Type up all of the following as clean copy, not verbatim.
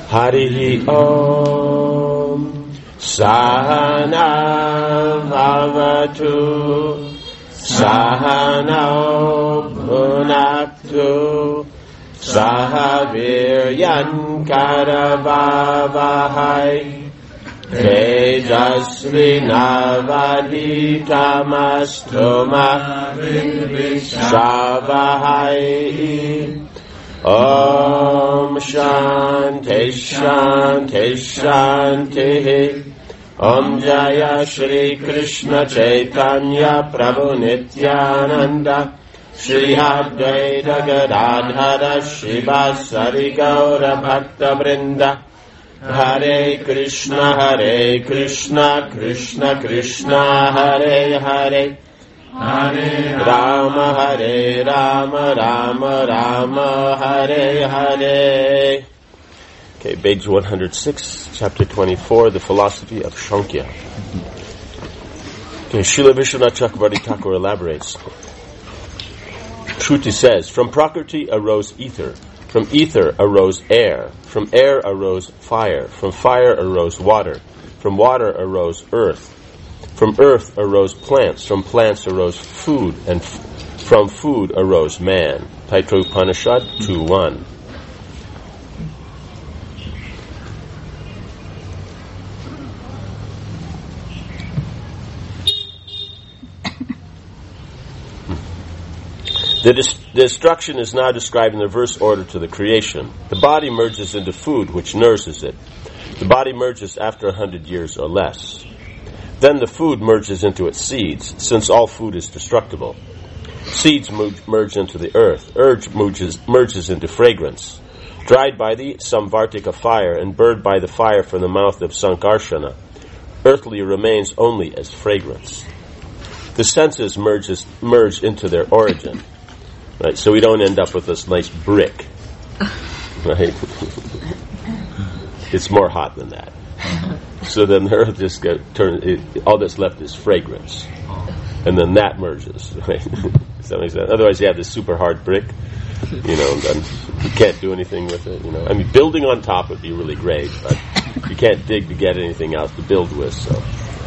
Harihi Om. Sahana Bhavatu. Sahana Bhunaktu. Sahaviryan Karavavahai. Tejasvi Navaditamastu Shavahai. Om Shanti Shanti Shanti. Om Jaya Shri Krishna Chaitanya Prabhu Nityananda Shri Advaita Gadadhara Shivasari Gaura Bhakta Vrinda. Hare Krishna Krishna Krishna Hare Hare Rama Hare Rama Rama Rama Hare Hare. Okay, page 106, chapter 24, the philosophy of Sankhya. Okay, Srila Vishwanath Chakravarti Thakur elaborates. Shruti says, from Prakriti arose ether. From ether arose air. From air arose fire. From fire arose water. From water arose earth. From earth arose plants. From plants arose food. And from food arose man. Taitra Upanishad 2:1. The destruction is now described in reverse order to the creation. The body merges into food, which nourishes it. The body merges after 100 years or less. Then the food merges into its seeds, since all food is destructible. Seeds merge into the earth. Earth merges into fragrance. Dried by the Samvartika fire and burned by the fire from the mouth of Sankarshana, earthly remains only as fragrance. The senses merge into their origin. Right, so we don't end up with this nice brick. Right? It's more hot than that. So then the earth just all that's left is fragrance. And then that merges. Right? Does that make sense? Otherwise you have this super hard brick, and then you can't do anything with it, I mean, building on top would be really great, but you can't dig to get anything else to build with, so.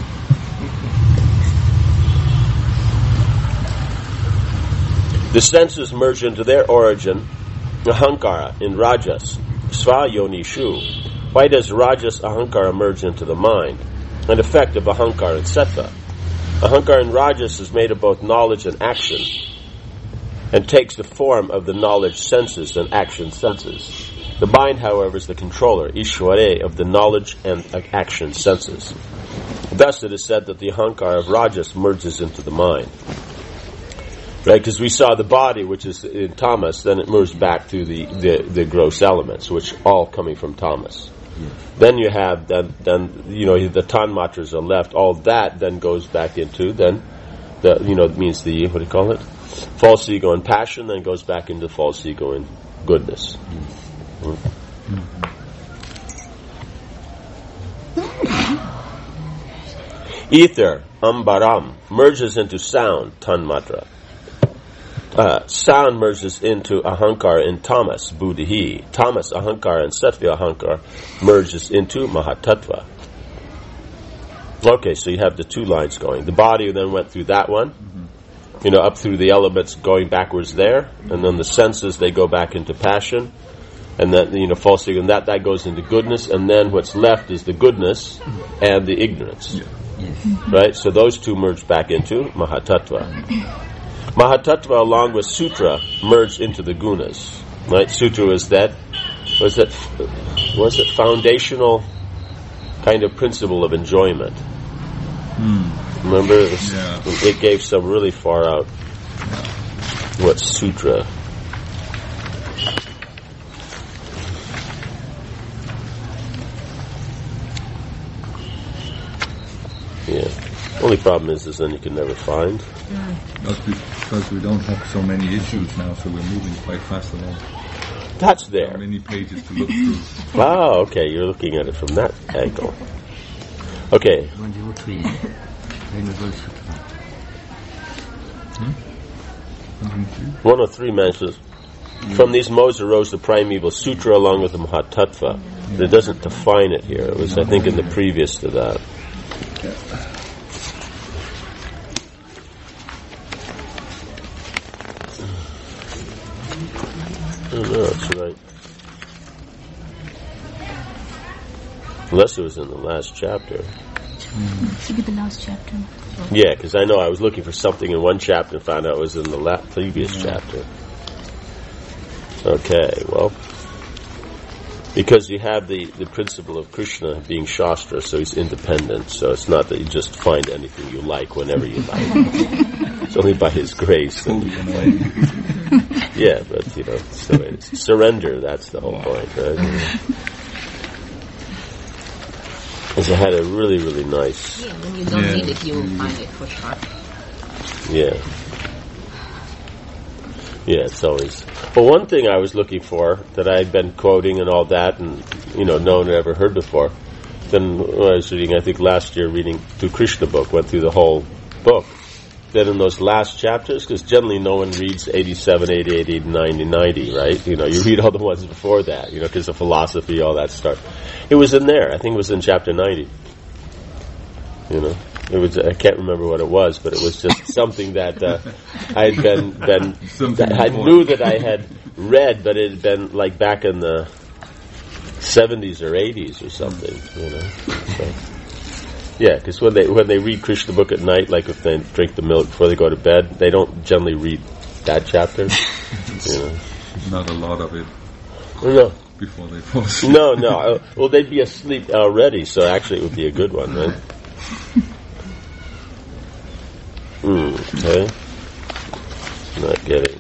The senses merge into their origin, ahankara, in rajas, svayonishu. Why does rajas ahankara merge into the mind? An effect of ahankara and sattva. Ahankara in rajas is made of both knowledge and action, and takes the form of the knowledge senses and action senses. The mind, however, is the controller, ishware, of the knowledge and action senses. Thus it is said that the ahankara of rajas merges into the mind. Right, because we saw the body, which is in tamas, then it moves back to the gross elements, which all coming from tamas. Yeah. Then you have the tanmatras are left. All that then goes back into it means the what do you call it? False ego and passion. Then goes back into false ego and goodness. Ether ambaram merges into sound tanmatra. Sound merges into ahankara in tamas, buddhi. Tamas ahankara and sattva ahankara merges into mahatattva. Okay, so you have the two lines going. The body then went through that one, up through the elements going backwards there, and then the senses, they go back into passion, and then, false ego, and that goes into goodness, and then what's left is the goodness and the ignorance. Yeah. Right? So those two merge back into mahatattva. Mahatattva, along with sutra, merged into the gunas. Right? Sutra was that foundational kind of principle of enjoyment. Remember, it gave some really far out. What's sutra? Yeah. Only problem is then you can never find. That's because we don't have so many issues now, so we're moving quite fast along. That's there. How many pages to look through? Oh, okay. You're looking at it from that angle. Okay. 103 mentions, from these modes arose the primeval sutra along with the mahatattva. It doesn't define it here. It was, I think, in the previous to that. Oh, no, that's right. Unless it was in the last chapter. Should be the last chapter. Yeah, because I know I was looking for something in one chapter and found out it was in the previous chapter. Okay, well, because you have the principle of Krishna being Shastra, so he's independent, so it's not that you just find anything you like whenever you like. It's only by his grace. Yeah, but, so it's surrender, that's the whole point, right? Because it had a really, really nice... Yeah, when you don't need it, you will find it for sure. Yeah. Yeah, it's always... Well, one thing I was looking for, that I had been quoting and all that, and, no one had ever heard before, then when I was reading, I think last year, reading through Krishna book, went through the whole book, then in those last chapters, because generally no one reads 87, 88, 80, 90, 90, right? You read all the ones before that, because of philosophy, all that stuff. It was in there. I think it was in chapter 90. It was, I can't remember what it was, but it was just something that I had I knew that I had read, but it had been like back in the 70s or 80s or something, So. Yeah, because when they read Krishna book at night, like if they drink the milk before they go to bed, they don't generally read that chapter. Not a lot of it. No. Before they fall asleep. No. Well, they'd be asleep already, so actually it would be a good one, right? Okay. Not getting.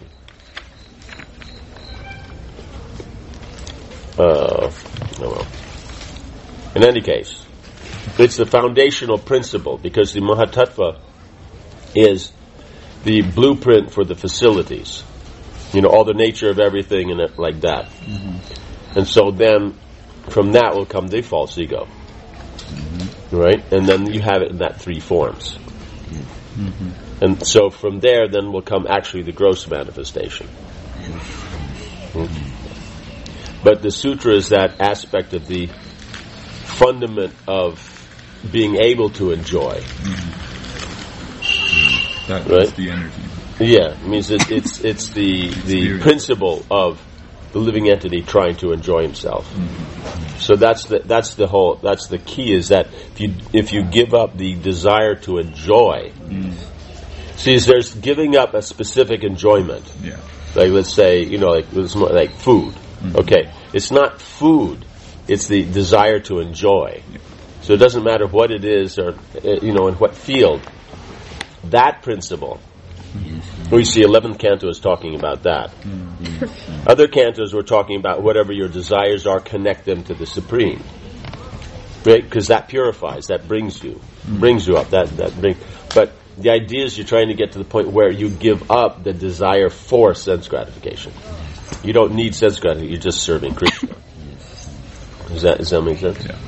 Oh well. In any case. It's the foundational principle, because the Mahatattva is the blueprint for the facilities. All the nature of everything and it like that. Mm-hmm. And so then, from that will come the false ego. Mm-hmm. Right? And then you have it in that three forms. Mm-hmm. And so from there, then will come actually the gross manifestation. Mm-hmm. But the sutra is that aspect of the fundament of being able to enjoy. Mm-hmm. That's right? The energy. Yeah, it means it's the principle of the living entity trying to enjoy himself. Mm-hmm. So that's the key, is that if you give up the desire to enjoy, see, there's giving up a specific enjoyment. Yeah. Like let's say, it's more like food. Mm-hmm. Okay, it's not food. It's the desire to enjoy. Yeah. So it doesn't matter what it is or, in what field. That principle. We see 11th canto is talking about that. Mm-hmm. Other cantos were talking about whatever your desires are, connect them to the Supreme. Right? Because that purifies, that brings you up. But the idea is you're trying to get to the point where you give up the desire for sense gratification. You don't need sense gratification, you're just serving Krishna. Does that make sense? Yeah.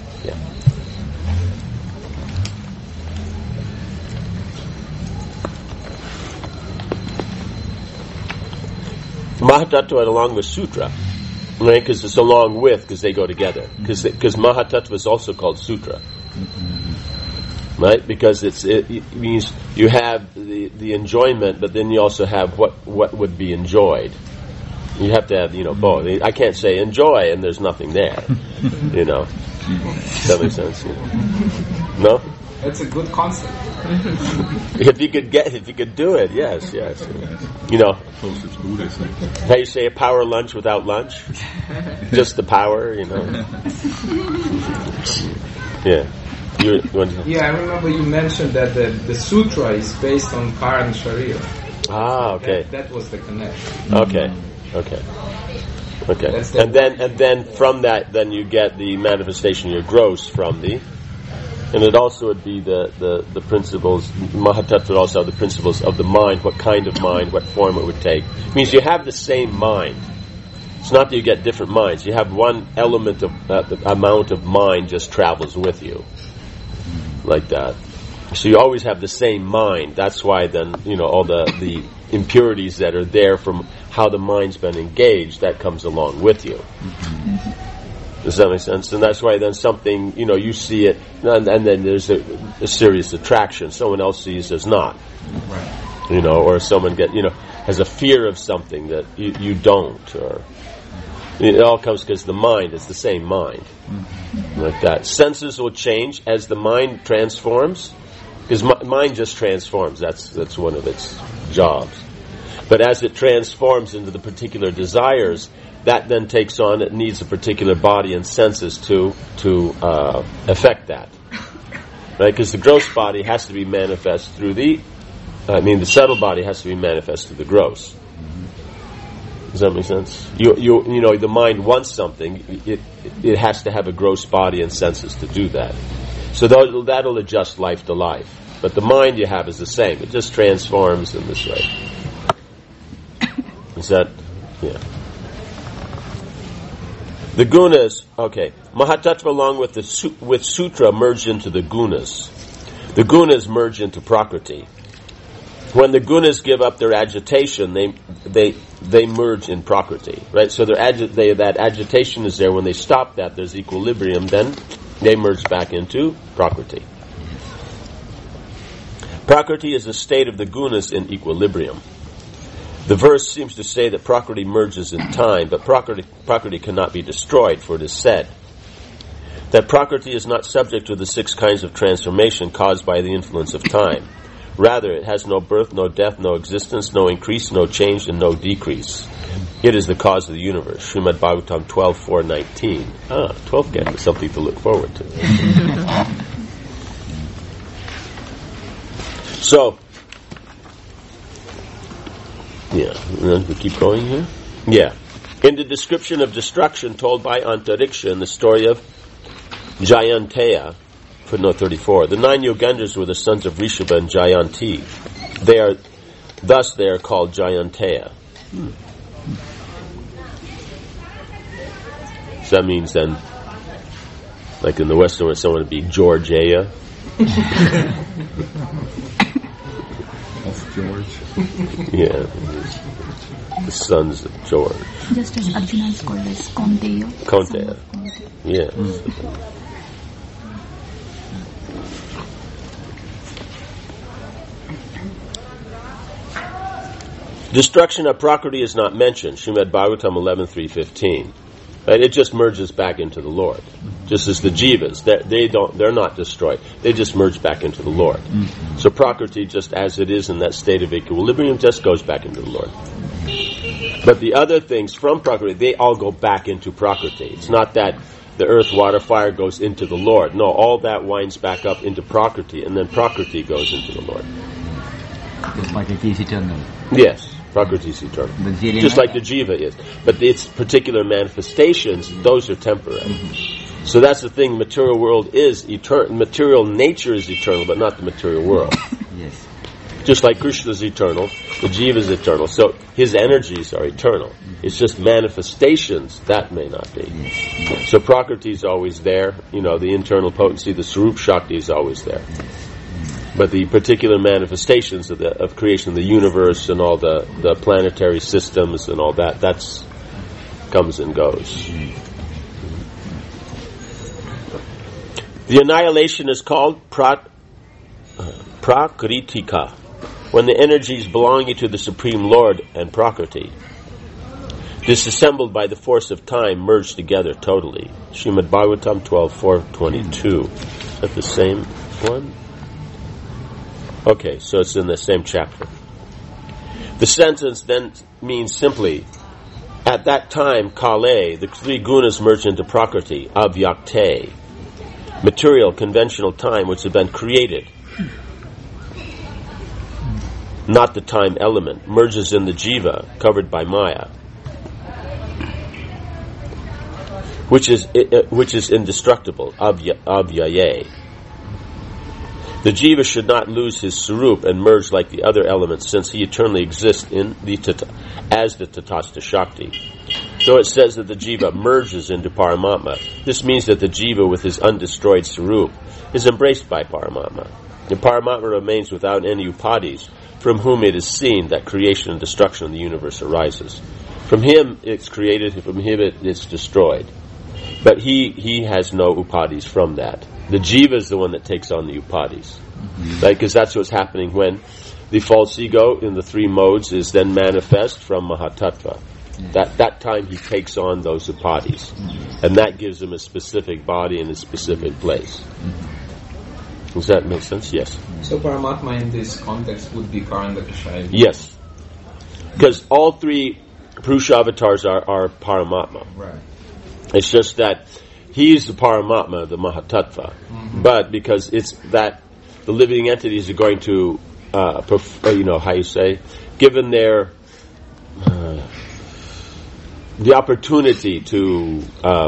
Mahatattva along with Sutra, right? Because it's along with, because they go together. Because Mahatattva is also called Sutra, right? Because it means you have the enjoyment, but then you also have what would be enjoyed. You have to have both. I can't say enjoy and there's nothing there. Does that make sense? No. That's a good concept. If you could do it, yes. How you say a power lunch without lunch? Just the power, Yeah. Yeah, I remember you mentioned that the sutra is based on Karan Sharira. Ah, okay. That was the connection. Okay. And then from that, then you get the manifestation, your gross from the. And it also would be the principles, Mahatattva would also have the principles of the mind, what kind of mind, what form it would take. It means you have the same mind. It's not that you get different minds. You have one element of, the amount of mind just travels with you. Like that. So you always have the same mind. That's why then, all the impurities that are there from how the mind's been engaged, that comes along with you. Does that make sense? And that's why then something, you see it, and then there's a serious attraction. Someone else sees as not. Right. Or someone has a fear of something that you don't, or it all comes because the mind is the same mind. Like that. Senses will change as the mind transforms, because mind just transforms. That's one of its jobs. But as it transforms into the particular desires, that then takes on, it needs a particular body and senses to affect that. Right? Because the gross body has to be manifest through the subtle body has to be manifest through the gross. Does that make sense? The mind wants something, it has to have a gross body and senses to do that. So that'll adjust life to life. But the mind you have is the same. It just transforms in this way. Is that, yeah. The gunas, okay. Mahatattva along with sutra merge into the gunas. The gunas merge into prakriti. When the gunas give up their agitation, they merge in prakriti, right? So that agitation is there. When they stop that, there's equilibrium. Then they merge back into prakriti. Prakriti is a state of the gunas in equilibrium. The verse seems to say that prakriti merges in time, but prakriti cannot be destroyed, for it is said that prakriti is not subject to the 6 kinds of transformation caused by the influence of time. Rather, it has no birth, no death, no existence, no increase, no change, and no decrease. It is the cause of the universe. Srimad Bhagavatam 12.4.19. 12th canto, something to look forward to. So, yeah, and then we keep going here. Yeah. In the description of destruction told by Antariksha in the story of Jayanteya, footnote 34, the 9 Yogendras were the sons of Rishabha and Jayanti. They are called Jayanteya. So that means then, like in the Western world, someone would be Georgeya. Of George. Yeah. The sons of George. Just as Arjuna is called as Kaunteya. Kaunteya. Yeah. Destruction of Prakriti is not mentioned. Srimad Bhagavatam 11.3.15. Right? It just merges back into the Lord. Just as the jivas, they're not destroyed. They just merge back into the Lord. Mm-hmm. So Prakriti, just as it is in that state of equilibrium, just goes back into the Lord. But the other things from Prakriti, they all go back into Prakriti. It's not that the earth, water, fire goes into the Lord. No, all that winds back up into Prakriti, and then Prakriti goes into the Lord. Prakriti is eternal. Yes. Prakriti is eternal. Just like the jiva is. But its particular manifestations, those are temporary. Mm-hmm. So that's the thing, material world is eternal. Material nature is eternal, but not the material world. Yes. Just like Krishna is eternal, the jiva is eternal. So his energies are eternal. It's just manifestations, that may not be. Yes. So Prakriti is always there. The internal potency, the Swarup Shakti is always there. But the particular manifestations of creation of the universe and all the planetary systems and all that, that's comes and goes. The annihilation is called prakritika, when the energies belonging to the Supreme Lord and Prakriti, disassembled by the force of time, merge together totally. Srimad Bhagavatam 12.4.22. Is that the same one? Okay, so it's in the same chapter. The sentence then means simply, at that time, Kale, the 3 gunas merge into Prakriti, avyakte, material, conventional time which had been created. Not the time element, merges in the jiva, covered by Maya, which is indestructible, avyaye. The jiva should not lose his sarup and merge like the other elements, since he eternally exists as the Tatastha Shakti. So it says that the jiva merges into Paramatma. This means that the jiva, with his undestroyed sarup, is embraced by Paramatma. And Paramatma remains without any upadis, from whom it is seen that creation and destruction of the universe arises. From him it's created, from him it's destroyed. But he has no upadis from that. The jiva is the one that takes on the upadis. Right? Because that's what's happening when the false ego in the three modes is then manifest from Mahatattva. That time he takes on those upadis. And that gives him a specific body in a specific place. Does that make sense? Yes. So Paramatma in this context would be Karandakashaya? Yes. Because all three Purusha avatars are Paramatma. Right. It's just that he's the Paramatma, the Mahatattva. But because it's that the living entities are going to, given their the opportunity to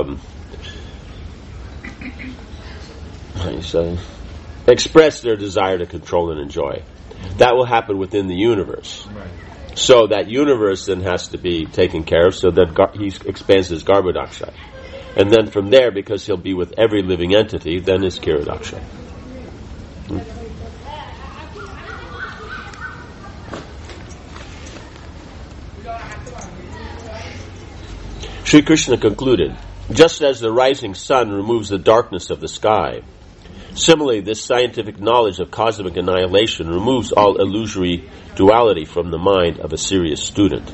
express their desire to control and enjoy. That will happen within the universe. Right. So that universe then has to be taken care of so that he expands his Garbhodaksha. And then from there, because he'll be with every living entity, then is Kiradaksha. Sri Krishna concluded, just as the rising sun removes the darkness of the sky, similarly this scientific knowledge of cosmic annihilation removes all illusory duality from the mind of a serious student.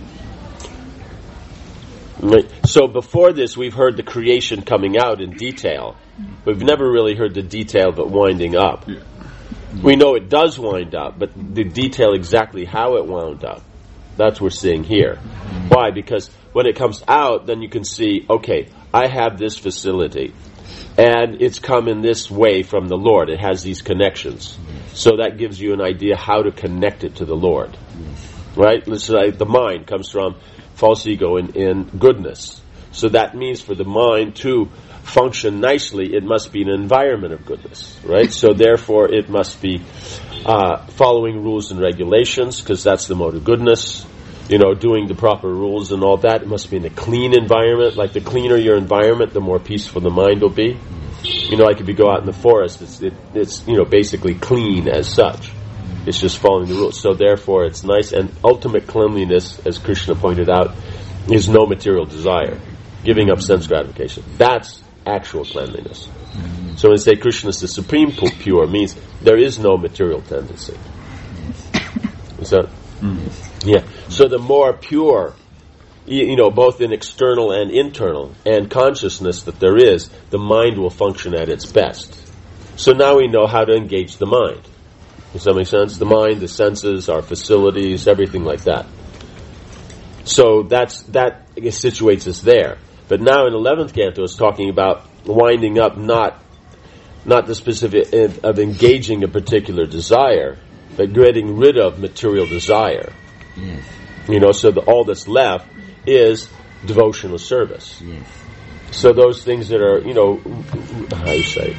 Right. So before this we've heard the creation coming out in detail. We've never really heard the detail of it winding up. We know it does wind up, but the detail exactly how it wound up, that's what we're seeing here. Why? Because when it comes out, then you can see, okay, I have this facility, and it's come in this way from the Lord. It has these connections. So that gives you an idea how to connect it to the Lord. Right? Let's say the mind comes from false ego in goodness. So that means for the mind to function nicely, it must be an environment of goodness. Right? So therefore it must be following rules and regulations, because that's the mode of goodness. Doing the proper rules and all that. It must be in a clean environment. Like the cleaner your environment, the more peaceful the mind will be. Like if you go out in the forest, it's basically clean as such. It's just following the rules. So therefore it's nice. And ultimate cleanliness, as Krishna pointed out, is no material desire. Giving up sense gratification. That's actual cleanliness. So when they say Krishna is the supreme pure, means there is no material tendency. Is that? Yeah. So the more pure, both in external and internal, and consciousness that there is, the mind will function at its best. So now we know how to engage the mind. Does that make sense? The mind, the senses, our facilities, everything like that. So that situates us there. But now in 11th canto, it's talking about winding up not the specific of engaging a particular desire, but getting rid of material desire. Yes. So all that's left is devotional service. Yes. So those things that are, how you say,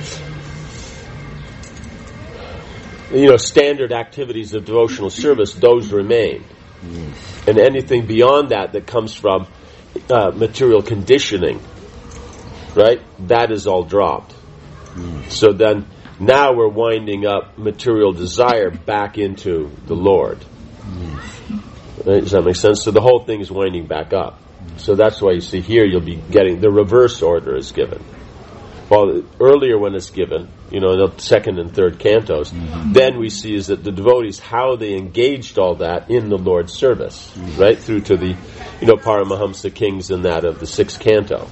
standard activities of devotional service, those remain. Yes. And anything beyond that comes from material conditioning, right? That is all dropped. Yes. So then, now we're winding up material desire back into the Lord. Yes. Right? Does that make sense? So the whole thing is winding back up. So that's why you see here you'll be getting the reverse order is given. While earlier when it's given, in the second and third cantos, then we see is that the devotees, how they engaged all that in the Lord's service, right? Through to the, Paramahamsa kings and that of the sixth canto.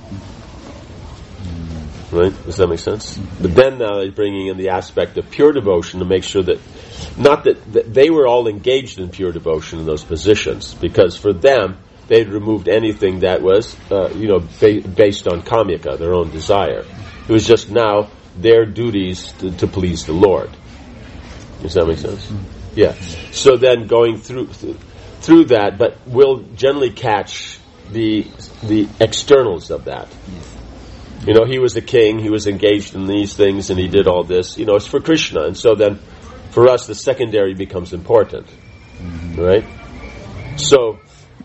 Right? Does that make sense? But then now they're bringing in the aspect of pure devotion to make sure that, not that they were all engaged in pure devotion in those positions, because for them, they'd removed anything that was, based on kamyaka, their own desire. It was just now their duties to please the Lord. Does that make sense? Yeah. So then going through that, but we'll generally catch the externals of that. He was a king, he was engaged in these things, and he did all this. It's for Krishna. And so then, for us, the secondary becomes important. Right? So,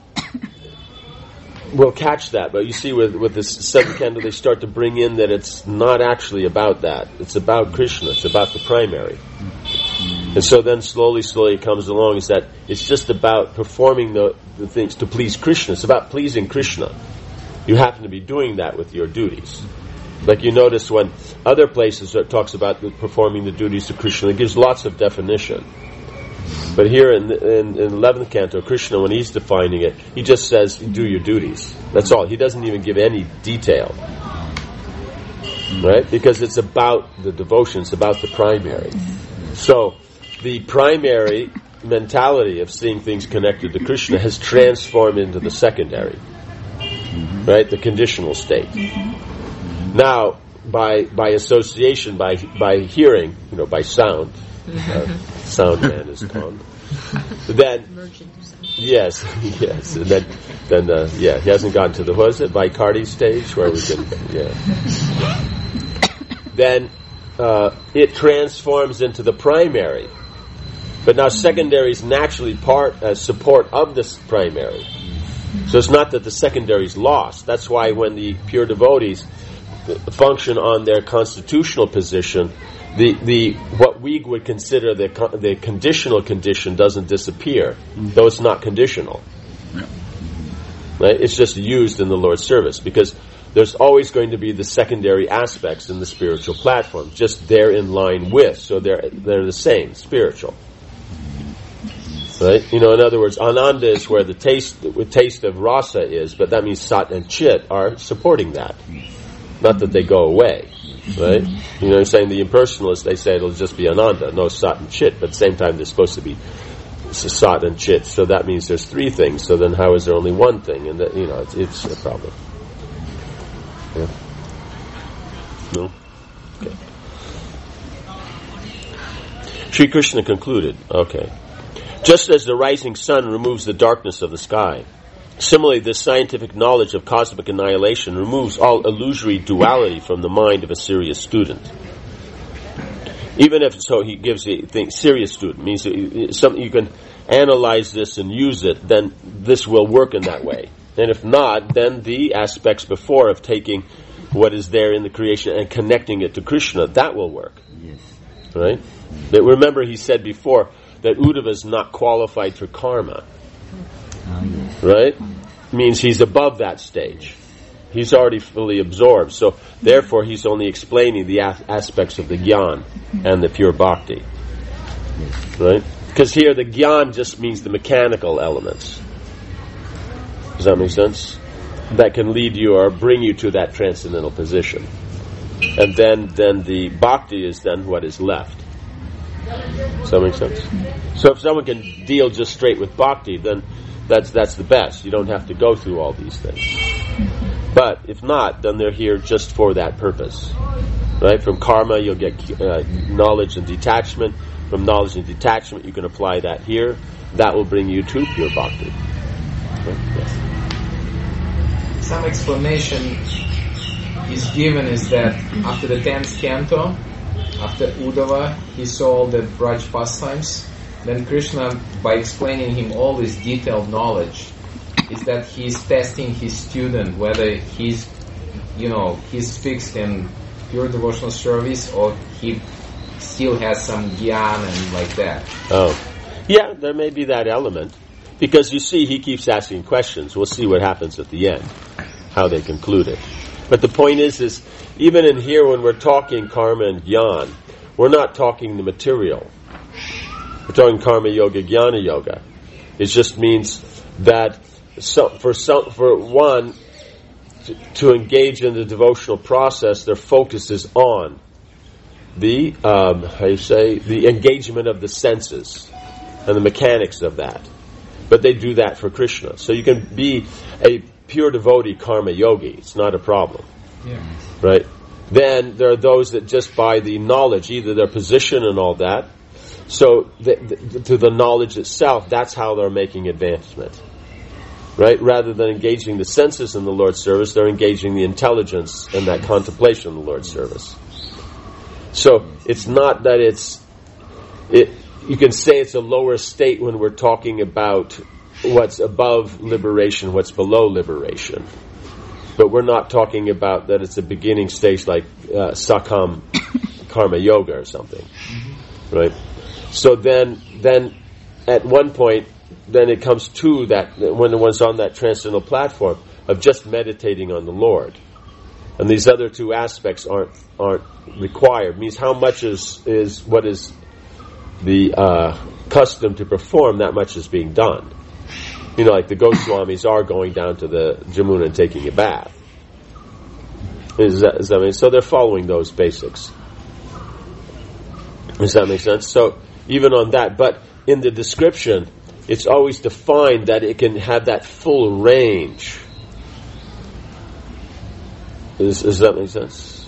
we'll catch that. But you see, with this seventh canto, they start to bring in that it's not actually about that. It's about Krishna. It's about the primary. And so then, slowly it comes along, is that it's just about performing the things to please Krishna. It's about pleasing Krishna. You happen to be doing that with your duties. Like you notice when other places it talks about performing the duties of Krishna, it gives lots of definition. But here in 11th canto, Krishna, when he's defining it, he just says, do your duties. That's all. He doesn't even give any detail. Right? Because it's about the devotion, it's about the primary. So, the primary mentality of seeing things connected to Krishna has transformed into the secondary. Right? The conditional state. Now, by association, by hearing, by sound, sound man is called. Then, yes, and then, he hasn't gotten to the Vicardi stage where we can, Then it transforms into the primary, but now secondary is naturally support of this primary. So it's not that the secondary is lost. That's why when the pure devotees function on their constitutional position, the what we would consider the conditional condition doesn't disappear, though it's not conditional. Right? It's just used in the Lord's service because there's always going to be the secondary aspects in the spiritual platform, just they're in line with, so they're the same, spiritual. Right? In other words, Ananda is where the taste of rasa is, but that means Sat and Chit are supporting that. Not that they go away. Right? I'm saying the impersonalists, they say it'll just be Ananda, no Sat and Chit, but at the same time they're supposed to be Sat and Chit, so that means there's three things, so then how is there only one thing? And that, it's a problem. Yeah. No? Okay. Sri Krishna concluded, just as the rising sun removes the darkness of the sky, similarly this scientific knowledge of cosmic annihilation removes all illusory duality from the mind of a serious student. Even if, so he gives the thing, serious student, means something you can analyze this and use it, then this will work in that way. And if not, then the aspects before of taking what is there in the creation and connecting it to Krishna, that will work. Yes. Right? But remember he said before that Uddhava is not qualified for karma. Yes. Right? Means he's above that stage. He's already fully absorbed. So therefore he's only explaining the aspects of the Gyan and the pure bhakti. Yes. Right? Because here the Gyan just means the mechanical elements. Does that make sense? That can lead you or bring you to that transcendental position. And then the bhakti is then what is left. Does that make sense? So if someone can deal just straight with bhakti, then that's the best. You don't have to go through all these things. But if not, then they're here just for that purpose. Right? From karma, you'll get knowledge and detachment. From knowledge and detachment, you can apply that here. That will bring you to pure bhakti. Okay? Yes. Some explanation is given is that after the 10th canto, after Uddhava, he saw all the Braj pastimes. Then Krishna, by explaining him all this detailed knowledge, is that he's testing his student whether he's fixed in pure devotional service or he still has some gyan and like that. Oh, yeah, there may be that element. Because you see, he keeps asking questions. We'll see what happens at the end, how they conclude it. But the point is even in here when we're talking karma and jnana, we're not talking the material. We're talking karma yoga, jnana yoga. It just means that for one to engage in the devotional process, their focus is on the the engagement of the senses and the mechanics of that. But they do that for Krishna. So you can be a pure devotee karma yogi. It's not a problem. Yeah. Right? Then there are those that just by the knowledge, either their position and all that, so to the knowledge itself, that's how they're making advancement. Right? Rather than engaging the senses in the Lord's service, they're engaging the intelligence and that contemplation in the Lord's service. So it's not that you can say it's a lower state when we're talking about what's above liberation, what's below liberation. But we're not talking about that it's a beginning stage like Sakam Karma Yoga or something. Right? So then at one point, then it comes to that, when one's on that transcendental platform, of just meditating on the Lord. And these other two aspects aren't required. It means how much is what is the custom to perform, that much is being done. Like the Goswamis are going down to the Jamuna and taking a bath. Does that mean? So they're following those basics. Does that make sense? So even on that, but in the description, it's always defined that it can have that full range. Does that make sense?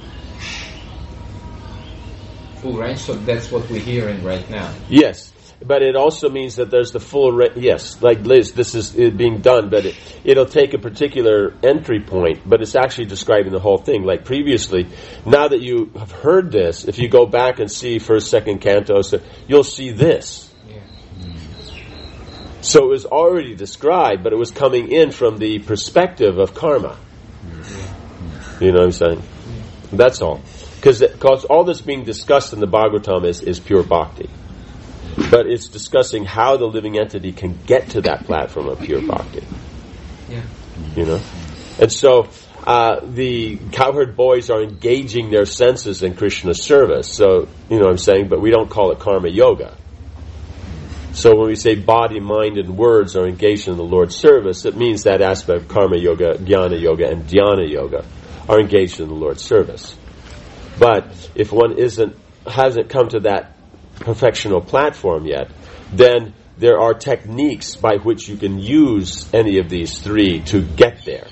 Full range, so that's what we're hearing right now. Yes, but it also means that there's the full range. Yes, like Liz, this is being done, but it'll take a particular entry point, but it's actually describing the whole thing. Like previously, now that you have heard this, if you go back and see first, second cantos, you'll see this. So it was already described, but it was coming in from the perspective of karma. You know what I'm saying? That's all. Because all that's being discussed in the Bhagavatam is pure bhakti. But it's discussing how the living entity can get to that platform of pure bhakti. Yeah. And so the cowherd boys are engaging their senses in Krishna's service. So, you know what I'm saying? But we don't call it karma yoga. So when we say body, mind, and words are engaged in the Lord's service, it means that aspect of karma yoga, jnana yoga, and dhyana yoga are engaged in the Lord's service. But if one hasn't come to that perfectional platform yet, then there are techniques by which you can use any of these three to get there.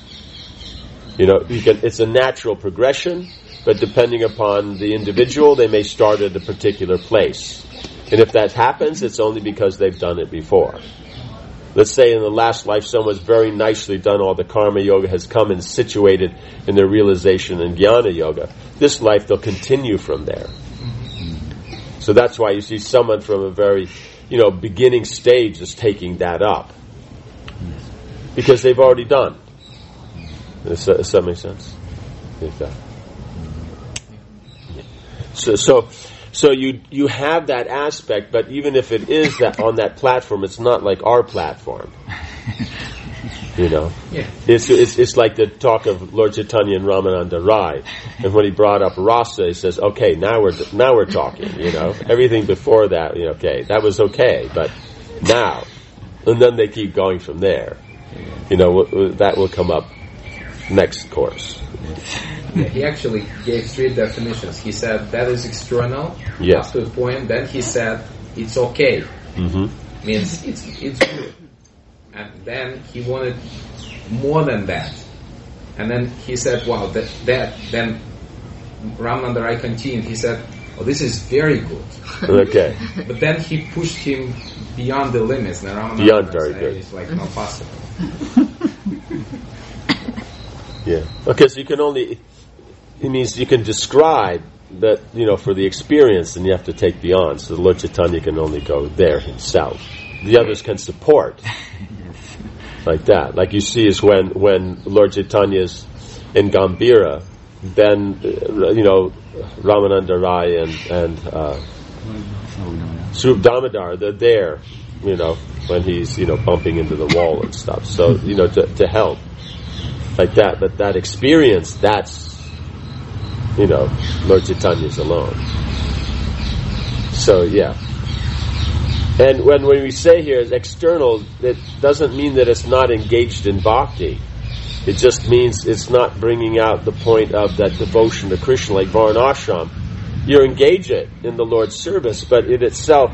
It's a natural progression, but depending upon the individual, they may start at a particular place. And if that happens, it's only because they've done it before. Let's say in the last life someone's very nicely done all the karma yoga, has come and situated in their realization in jnana yoga. This life they'll continue from there. So that's why you see someone from a very, beginning stage is taking that up. Because they've already done. Does that make sense? So you have that aspect, but even if it is that on that platform, it's not like our platform. Yeah. It's like the talk of Lord Chaitanya and Ramananda Rai, and when he brought up rasa, he says, "Okay, now we're talking." Everything before that, okay, that was okay, but now, and then they keep going from there. That will come up next course. Yeah, he actually gave three definitions. He said that is external, up to a point. Then he said it's okay, means it's good. And then he wanted more than that. And then he said, "Wow, that." Then Ramananda Rai continued. He said, "Oh, this is very good." Okay. But then he pushed him beyond the limits. And Ramananda beyond very good. It's like not possible. Yeah, because you can only. It means you can describe that, for the experience, and you have to take beyond. So the Lord Chaitanya can only go there himself. The others can support. Like that. Like you see is when Lord Chaitanya is in Gambhira, then, Ramananda Rai and Swarup Damodar, they're there, when he's, bumping into the wall and stuff. So, to help. Like that. But that experience, that's, Lord Chaitanya's alone. So, yeah. And when we say here is external, it doesn't mean that it's not engaged in bhakti. It just means it's not bringing out the point of that devotion to Krishna, like Varnashram. You engage it in the Lord's service, but it itself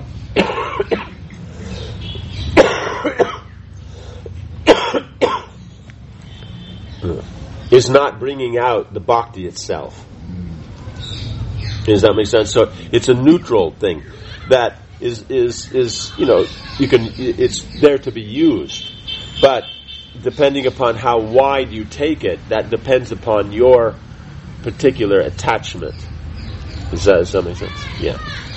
is not bringing out the bhakti itself. Does that make sense? So it's a neutral thing that is it's there to be used, but depending upon how wide you take it, that depends upon your particular attachment. Does that make sense? Yeah.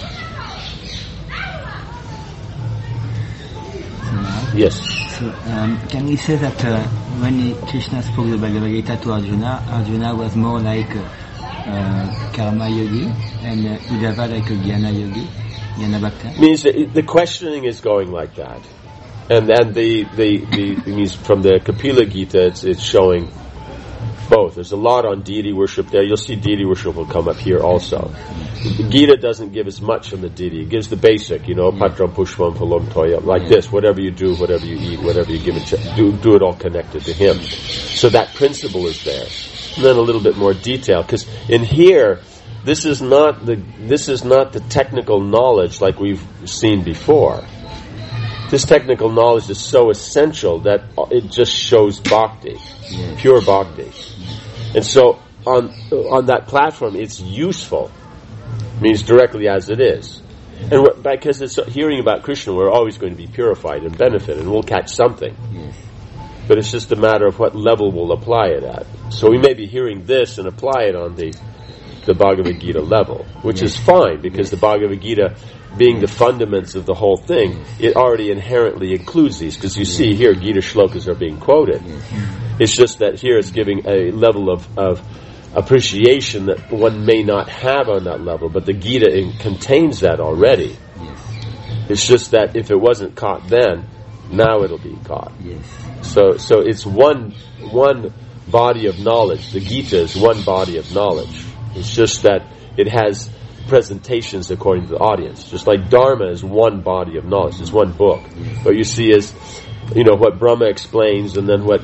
Yes. So, can we say that when Krishna spoke the Bhagavad Gita to Arjuna was more like karma yogi, and Uddhava like a jnana yogi, jnana bhakta? Means that the questioning is going like that, and then the means from the Kapila Gita, it's showing Both. There's a lot on deity worship there. You'll see deity worship will come up here also. The Gita doesn't give as much from the deity. It gives the basic, patram pushpam phalam toya, like this. Whatever you do, whatever you eat, whatever you give, do it all connected to him. So that principle is there. And then a little bit more detail, because in here, this is not the technical knowledge like we've seen before. This technical knowledge is so essential that it just shows bhakti, pure bhakti. And so on that platform, it's useful. Means directly as it is. And because it's hearing about Krishna, we're always going to be purified and benefit, and we'll catch something. But it's just a matter of what level we'll apply it at. So we may be hearing this and apply it on the Bhagavad Gita level, which is fine, because the Bhagavad Gita, being the fundaments of the whole thing, it already inherently includes these, because you see here Gita shlokas are being quoted. It's just that here it's giving a level of appreciation that one may not have on that level, but the Gita contains that already. It's just that if it wasn't caught then, now it'll be caught. So it's one body of knowledge. The Gita is one body of knowledge. It's just that it has presentations according to the audience. Just like Dharma is one body of knowledge. It's one book. What you see is, what Brahma explains, and then what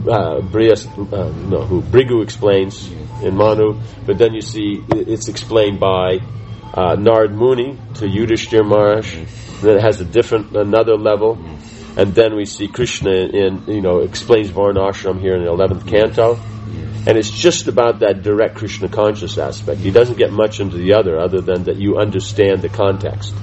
Bhrigu explains in Manu. But then you see it's explained by Narad Muni to Yudhishthira Maharaj. Then it has another level. And then we see Krishna explains Varnashram here in the 11th canto. And it's just about that direct Krishna conscious aspect. He doesn't get much into the other than that you understand the context.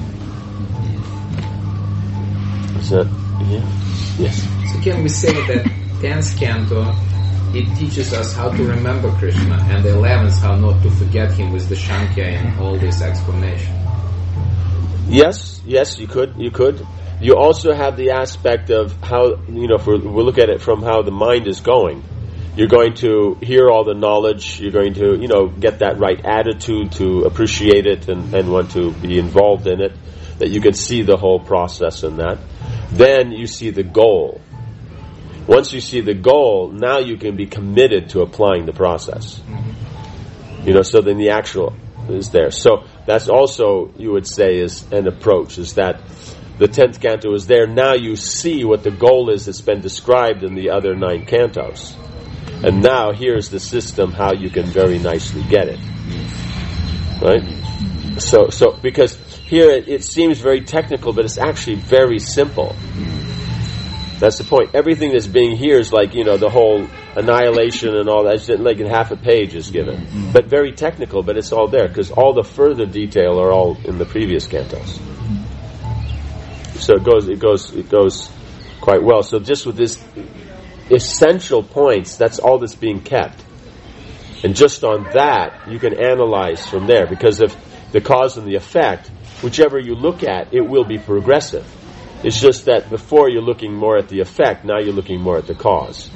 Is that, yes? So can we say that 10th canto, it teaches us how to remember Krishna, and the 11th how not to forget him with the Shankhya and all this explanation? Yes, you could. You also have the aspect of how, if we look at it from how the mind is going, you're going to hear all the knowledge, you're going to, get that right attitude to appreciate it and want to be involved in it, that you can see the whole process in that. Then you see the goal. Once you see the goal, now you can be committed to applying the process. So then the actual is there. So that's also, you would say, is an approach, is that the 10th canto is there. Now you see what the goal is that's been described in the other 9 cantos. And now here's the system how you can very nicely get it. Right? So because here it seems very technical, but it's actually very simple. That's the point. Everything that's being here is like, the whole annihilation and all that. It's like in half a page is given. But very technical, but it's all there, because all the further detail are all in the previous cantos. So it goes quite well. So just with this essential points, that's all that's being kept. And just on that, you can analyze from there, because of the cause and the effect, whichever you look at, it will be progressive. It's just that before you're looking more at the effect, now you're looking more at the cause.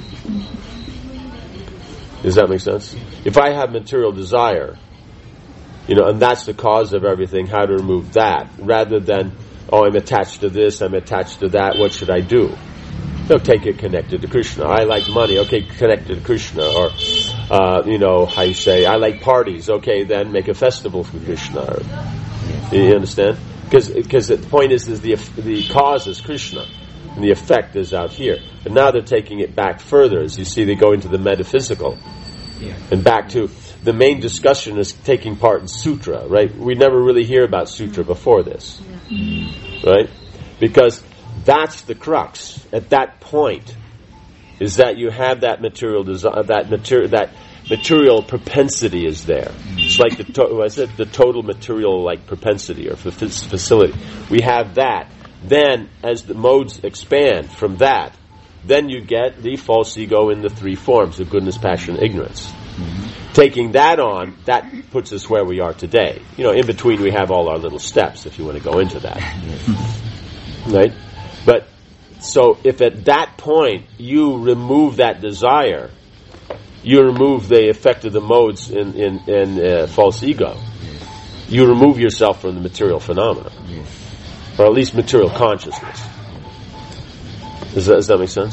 Does that make sense? If I have material desire, and that's the cause of everything, how to remove that, rather than, I'm attached to this, I'm attached to that, what should I do? Take it connected to Krishna. I like money, okay, connected to Krishna. Or, how you say, I like parties, okay, then make a festival for Krishna. You understand? Because the point is the cause is Krishna, and the effect is out here. But now they're taking it back further. As you see, they go into the metaphysical. And back to the main discussion is taking part in sutra, right? We never really hear about sutra before this. Right? Because that's the crux. At that point, is that you have that material desire, that material propensity is there. It's like the total material like propensity or facility. We have that. Then, as the modes expand from that, then you get the false ego in the 3 forms of goodness, passion, ignorance. Taking that on, that puts us where we are today. In between we have all our little steps, if you want to go into that. Right? But, so if at that point you remove that desire, you remove the effect of the modes in false ego, you remove yourself from the material phenomena. Or at least material consciousness. Does that make sense?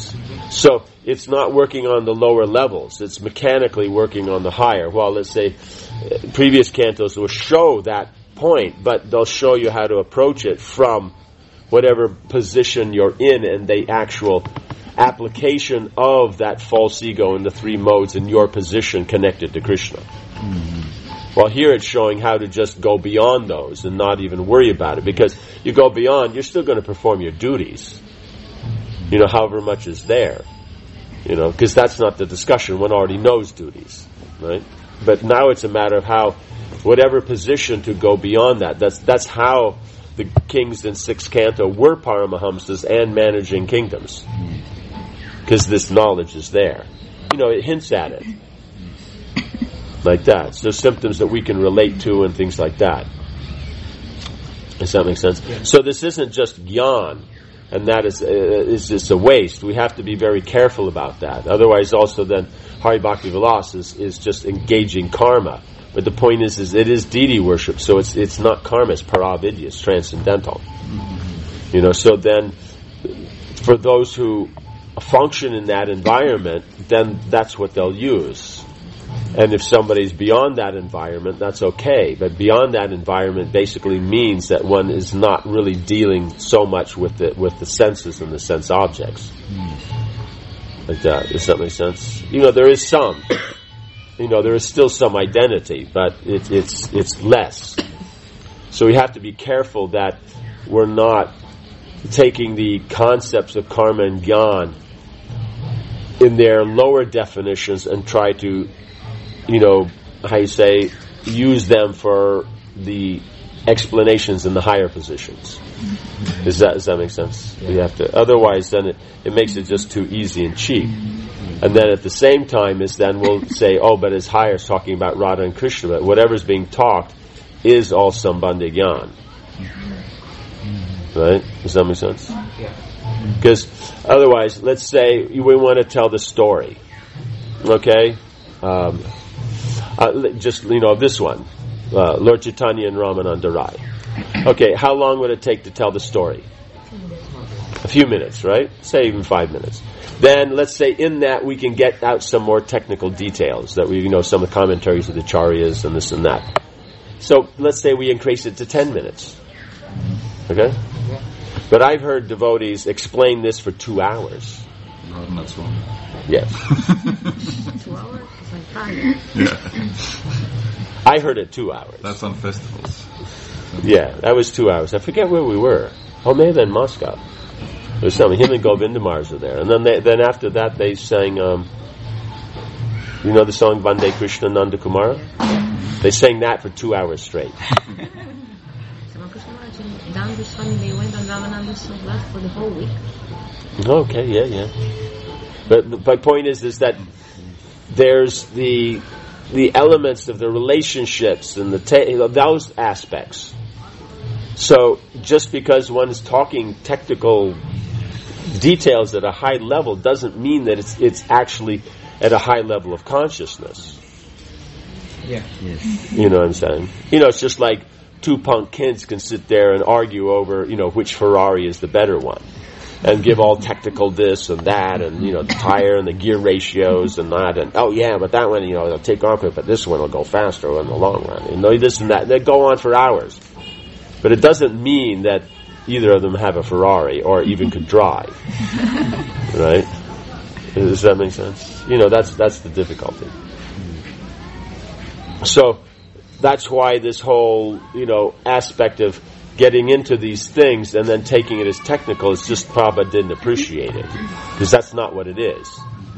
So it's not working on the lower levels. It's mechanically working on the higher. Well, let's say previous cantos will show that point, but they'll show you how to approach it from whatever position you're in and the actual application of that false ego in the three modes in your position connected to Krishna. Well, here it's showing how to just go beyond those and not even worry about it, because you go beyond, you're still going to perform your duties, however much is there, because that's not the discussion. One already knows duties, right? But now it's a matter of how, whatever position to go beyond that. That's how the kings in 6th canto were Paramahamsas and managing kingdoms, because this knowledge is there. It hints at it. Like that. So symptoms that we can relate to and things like that. Does that make sense? Yeah. So this isn't just gyan, and that is just a waste. We have to be very careful about that. Otherwise, also then Hari Bhakti Vilas is just engaging karma. But the point is it is deity worship, so it's not karma, it's paravidya, it's transcendental. So then for those who function in that environment, then that's what they'll use. And if somebody's beyond that environment, that's okay. But beyond that environment basically means that one is not really dealing so much with the senses and the sense objects. Like that. Does that make sense? There is some. There is still some identity, but it's less. So we have to be careful that we're not taking the concepts of karma and gyan in their lower definitions and try to use them for the explanations in the higher positions. Does that make sense? Yeah. You have to. Otherwise, then it makes it just too easy and cheap. And then at the same time then we'll say, but as higher is talking about Radha and Krishna, but whatever's being talked is all Sambandha Gyan. Right? Does that make sense? Yeah. Because otherwise, let's say we want to tell the story. Okay? This one, Lord Chaitanya and Ramananda Rai. Okay, how long would it take to tell the story? A few minutes, right? Say even 5 minutes. Then let's say in that we can get out some more technical details, that we some of the commentaries of the Acharyas and this and that. So let's say we increase it to 10 minutes. Okay? But I've heard devotees explain this for 2 hours. No, that's wrong. Yes. 2 hours? It's like 5. Yeah. I heard it 2 hours. That's on festivals. Yeah, that was 2 hours. I forget where we were. Maybe in Moscow. There was something. Him and Govindamars were there. And then after that they sang, the song Vande Krishna Nanda Kumara? They sang that for 2 hours straight. They went on Ramananda's class for the whole week. Okay, yeah. But my point is that there's the elements of the relationships and those aspects. So just because one is talking technical details at a high level doesn't mean that it's actually at a high level of consciousness. Yeah. Yes. You know what I'm saying? It's just like 2 punk kids can sit there and argue over, which Ferrari is the better one, and give all technical this and that, and the tire and the gear ratios and that, and but that one, they'll take off it, but this one will go faster in the long run. This and that. And they go on for hours, but it doesn't mean that either of them have a Ferrari or even could drive. Right? Does that make sense? That's the difficulty. So that's why this whole, aspect of getting into these things and then taking it as technical is just Prabhupada didn't appreciate it. Because that's not what it is.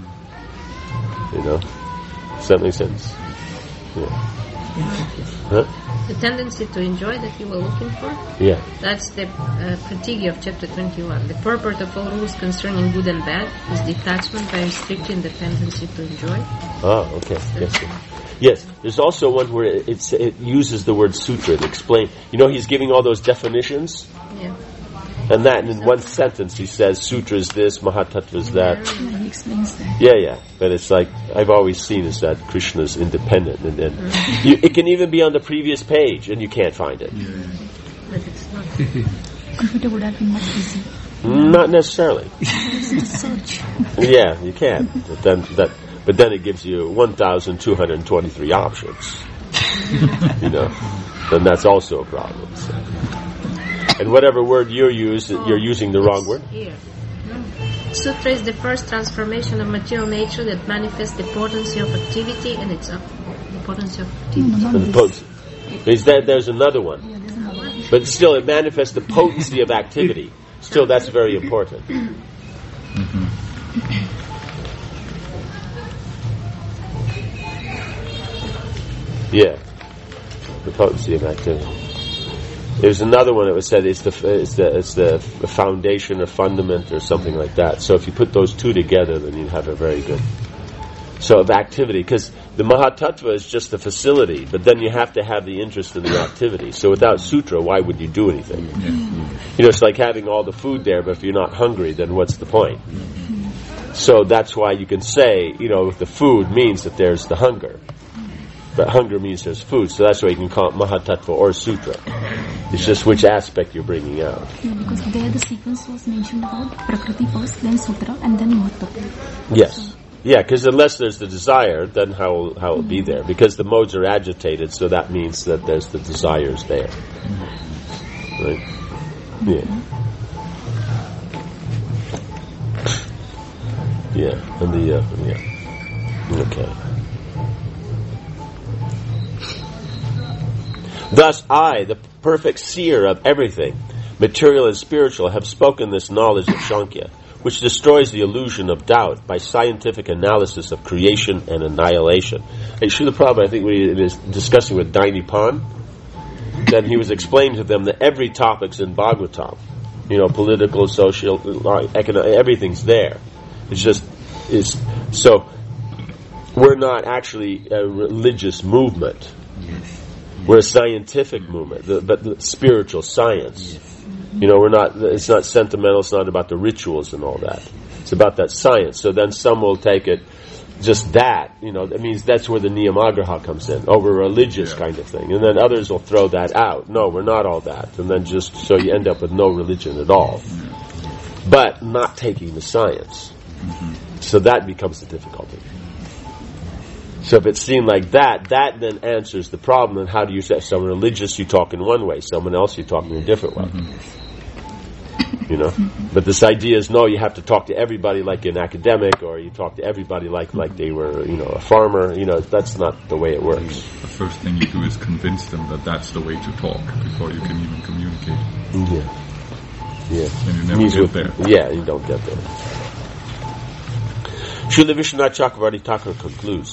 Does that make sense? Yeah. Huh? The tendency to enjoy that you were looking for? Yeah. That's the Pratigya of chapter 21. The purport of all rules concerning good and bad is detachment by restricting the tendency to enjoy. Oh, okay. Yes. There's also one where it uses the word sutra to explain. He's giving all those definitions. Yeah. And that in one sentence he says sutra is this, Mahatattva is that. Yeah, he explains that. Yeah. But it's like I've always seen is that Krishna is independent, and then it can even be on the previous page and you can't find it. But it's not. Computer would have been much easier. Not necessarily. Search. Yeah, you can. But then it gives you 1,223 options. Then that's also a problem. So. And whatever word you're using the wrong word. Here. Sutra is the first transformation of material nature that manifests the potency of activity and its the potency of activity. There's another one. Yeah, there's another one. But still, it manifests the potency of activity. Still, that's very important. Yeah, the potency of activity. There's another one that was said it's the foundation or fundament or something like that. So if you put those two together, then you have a very good. So of activity, because the Mahatattva is just the facility, but then you have to have the interest in the activity. So without sutra, why would you do anything? It's like having all the food there, but if you're not hungry, then what's the point? So that's why you can say, the food means that there's the hunger. But hunger means there's food, so that's why you can call it Mahatattva or Sutra. It's just which aspect you're bringing out. Yeah, because there the sequence was mentioned about Prakriti first, then Sutra, and then Mahatattva. Yes. Yeah, because unless there's the desire, then how will it be there? Because the modes are agitated, so that means that there's the desires there. Right? Yeah. Yeah, and yeah. Okay. Thus I, the perfect seer of everything, material and spiritual, have spoken this knowledge of Sankhya, which destroys the illusion of doubt by scientific analysis of creation and annihilation. Srila Prabhupada, I think when he was discussing with Dainipan, then he was explaining to them that every topic's in Bhagavatam. Political, social, economic, everything's there. So we're not actually a religious movement. We're a scientific movement, but the spiritual science. We're not. It's not sentimental. It's not about the rituals and all that. It's about that science. So then some will take it just that. That means that's where the niyamagraha comes in, over a religious kind of thing. And then others will throw that out. No, we're not all that. And then just so you end up with no religion at all, but not taking the science. So that becomes the difficulty. So if it's seen like that then answers the problem. And how do you say, someone religious, you talk in one way, someone else, you talk in a different way. But this idea is, no, you have to talk to everybody like an academic, or you talk to everybody like they were, a farmer. That's not the way it works. The first thing you do is convince them that that's the way to talk before you can even communicate. Yeah. And you never get there. Yeah, you don't get there. Srila Vishwanath Chakravarti Thakur concludes,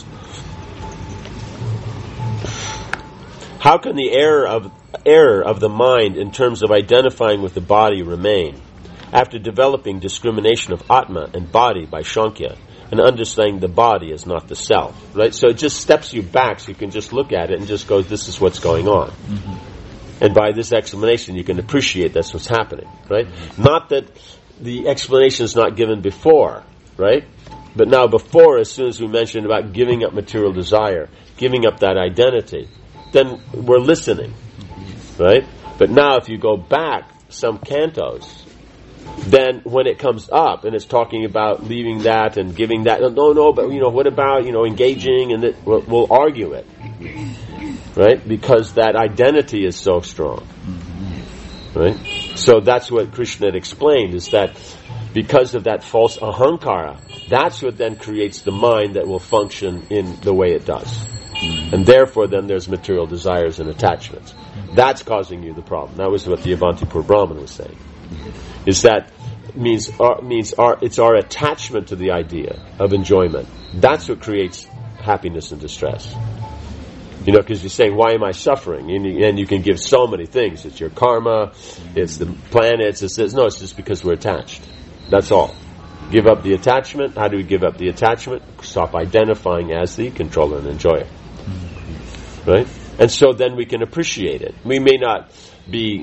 how can the error of the mind in terms of identifying with the body remain after developing discrimination of Atma and body by Sankhya and understanding the body is not the self? Right? So it just steps you back so you can just look at it and just go, this is what's going on. And by this explanation you can appreciate that's what's happening. Right? Not that the explanation is not given before, right? But now before, as soon as we mentioned about giving up material desire, giving up that identity, then we're listening, right? But now if you go back some cantos, then when it comes up and it's talking about leaving that and giving that, no, but what about, engaging, and we'll argue it, right? Because that identity is so strong, right? So that's what Krishna had explained, is that because of that false ahankara, that's what then creates the mind that will function in the way it does. And therefore then there's material desires and attachments. That's causing you the problem. That was what the Avantipur Brahman was saying. Is that it's our attachment to the idea of enjoyment. That's what creates happiness and distress. Because you're saying, why am I suffering? And you can give so many things. It's your karma, it's the planets, it's this. No, it's just because we're attached. That's all. Give up the attachment. How do we give up the attachment? Stop identifying as the controller and enjoyer. Right? And so then we can appreciate it. We may not be,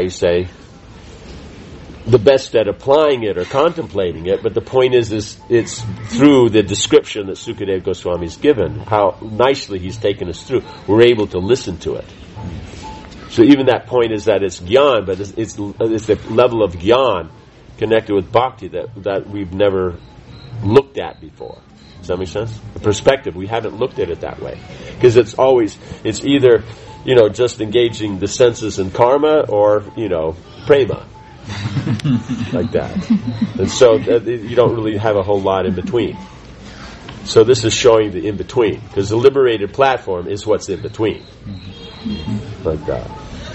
the best at applying it or contemplating it, but the point is it's through the description that Sukadeva Goswami's given, how nicely he's taken us through, we're able to listen to it. So even that point is that it's gyan, but it's the level of gyan connected with bhakti that we've never looked at before. Does that make sense? The perspective, we haven't looked at it that way. Because it's either, just engaging the senses in karma or, prema. Like that. And so you don't really have a whole lot in between. So this is showing the in-between. Because the liberated platform is what's in between. Like that.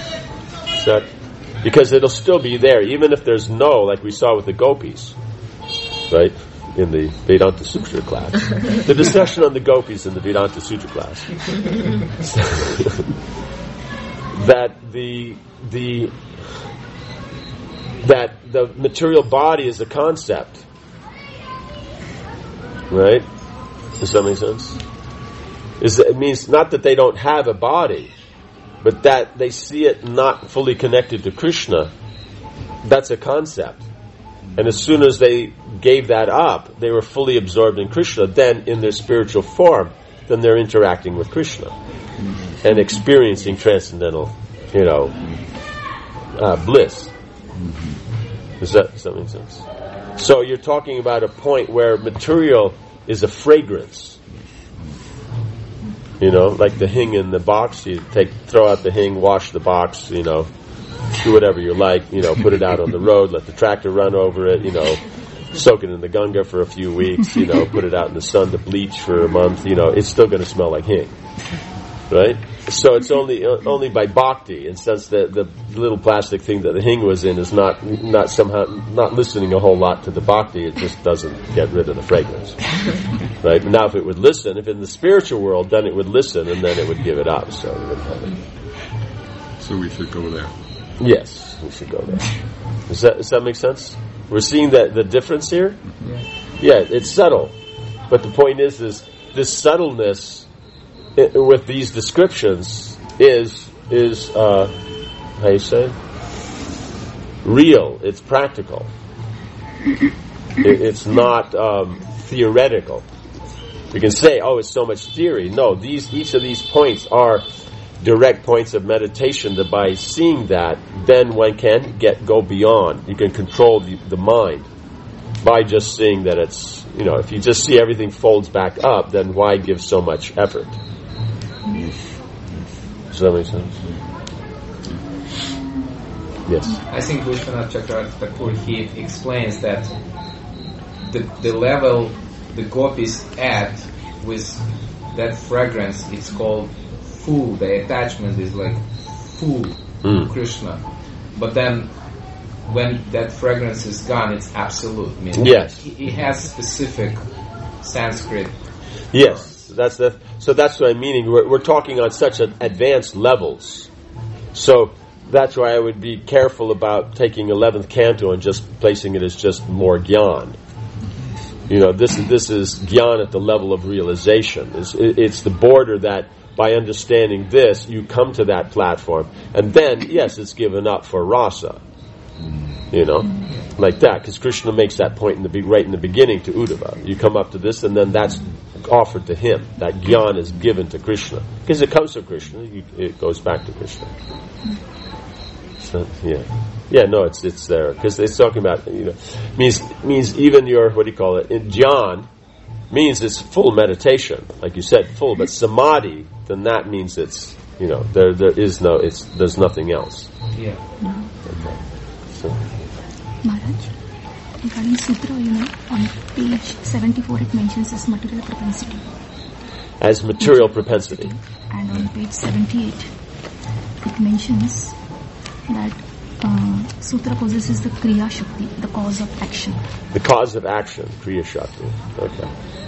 Because it'll still be there, even if there's like we saw with the gopis. Right? In the Vedanta Sutra class. The discussion on the gopis in the Vedanta Sutra class. That the material body is a concept. Right? Does that make sense? It means not that they don't have a body, but that they see it not fully connected to Krishna. That's a concept. And as soon as they gave that up, they were fully absorbed in Krishna. Then, in their spiritual form, then they're interacting with Krishna and experiencing transcendental, bliss. Does that make sense? So you're talking about a point where material is a fragrance. Like the hing in the box. You throw out the hing, wash the box. Do whatever you like. Put it out on the road. Let the tractor run over it. Soak it in the Ganga for a few weeks. Put it out in the sun to bleach for a month. It's still going to smell like hing, right? So it's only by bhakti, in the sense that the little plastic thing that the hing was in is not listening a whole lot to the bhakti. It just doesn't get rid of the fragrance, right? Now, if it would listen, if in the spiritual world, then it would listen and then it would give it up. So we wouldn't have it. So we should go there. Yes, we should go there. Does that make sense? We're seeing the difference here. Yeah, it's subtle, but the point is this subtleness with these descriptions is how you say, real. It's practical. It's not theoretical. We can say, it's so much theory. No, each of these points are direct points of meditation. That by seeing that, then one can go beyond. You can control the mind by just seeing that it's, if you just see everything folds back up, then why give so much effort? Does that make sense? Yes. I think Vishwanath Chakravarti Thakur, he explains that the level the gopis add with that fragrance, it's called full. The attachment is like full to Krishna. But then when that fragrance is gone, it's absolute. Yes. He has specific Sanskrit. Yes. So that's what I'm meaning. We're talking on such advanced levels. So that's why I would be careful about taking 11th canto and just placing it as just more gyan. This is gyan at the level of realization. It's the border that by understanding this, you come to that platform. And then, yes, it's given up for rasa. Like that. Because Krishna makes that point right in the beginning to Uddhava. You come up to this, and then that's offered to him. That gyan is given to Krishna. Because it comes from Krishna. It goes back to Krishna. So, it's there. Because it's talking about, means even your, in jhana, means it's full meditation. Like you said, full. But samadhi, then that means it's, there's nothing else. Yeah. Okay. So. Maharaj, regarding Sutra, on page 74 it mentions as material propensity. As material propensity. And on page 78 it mentions that Sutra possesses the Kriya Shakti, the cause of action. The cause of action, Kriya Shakti. Okay.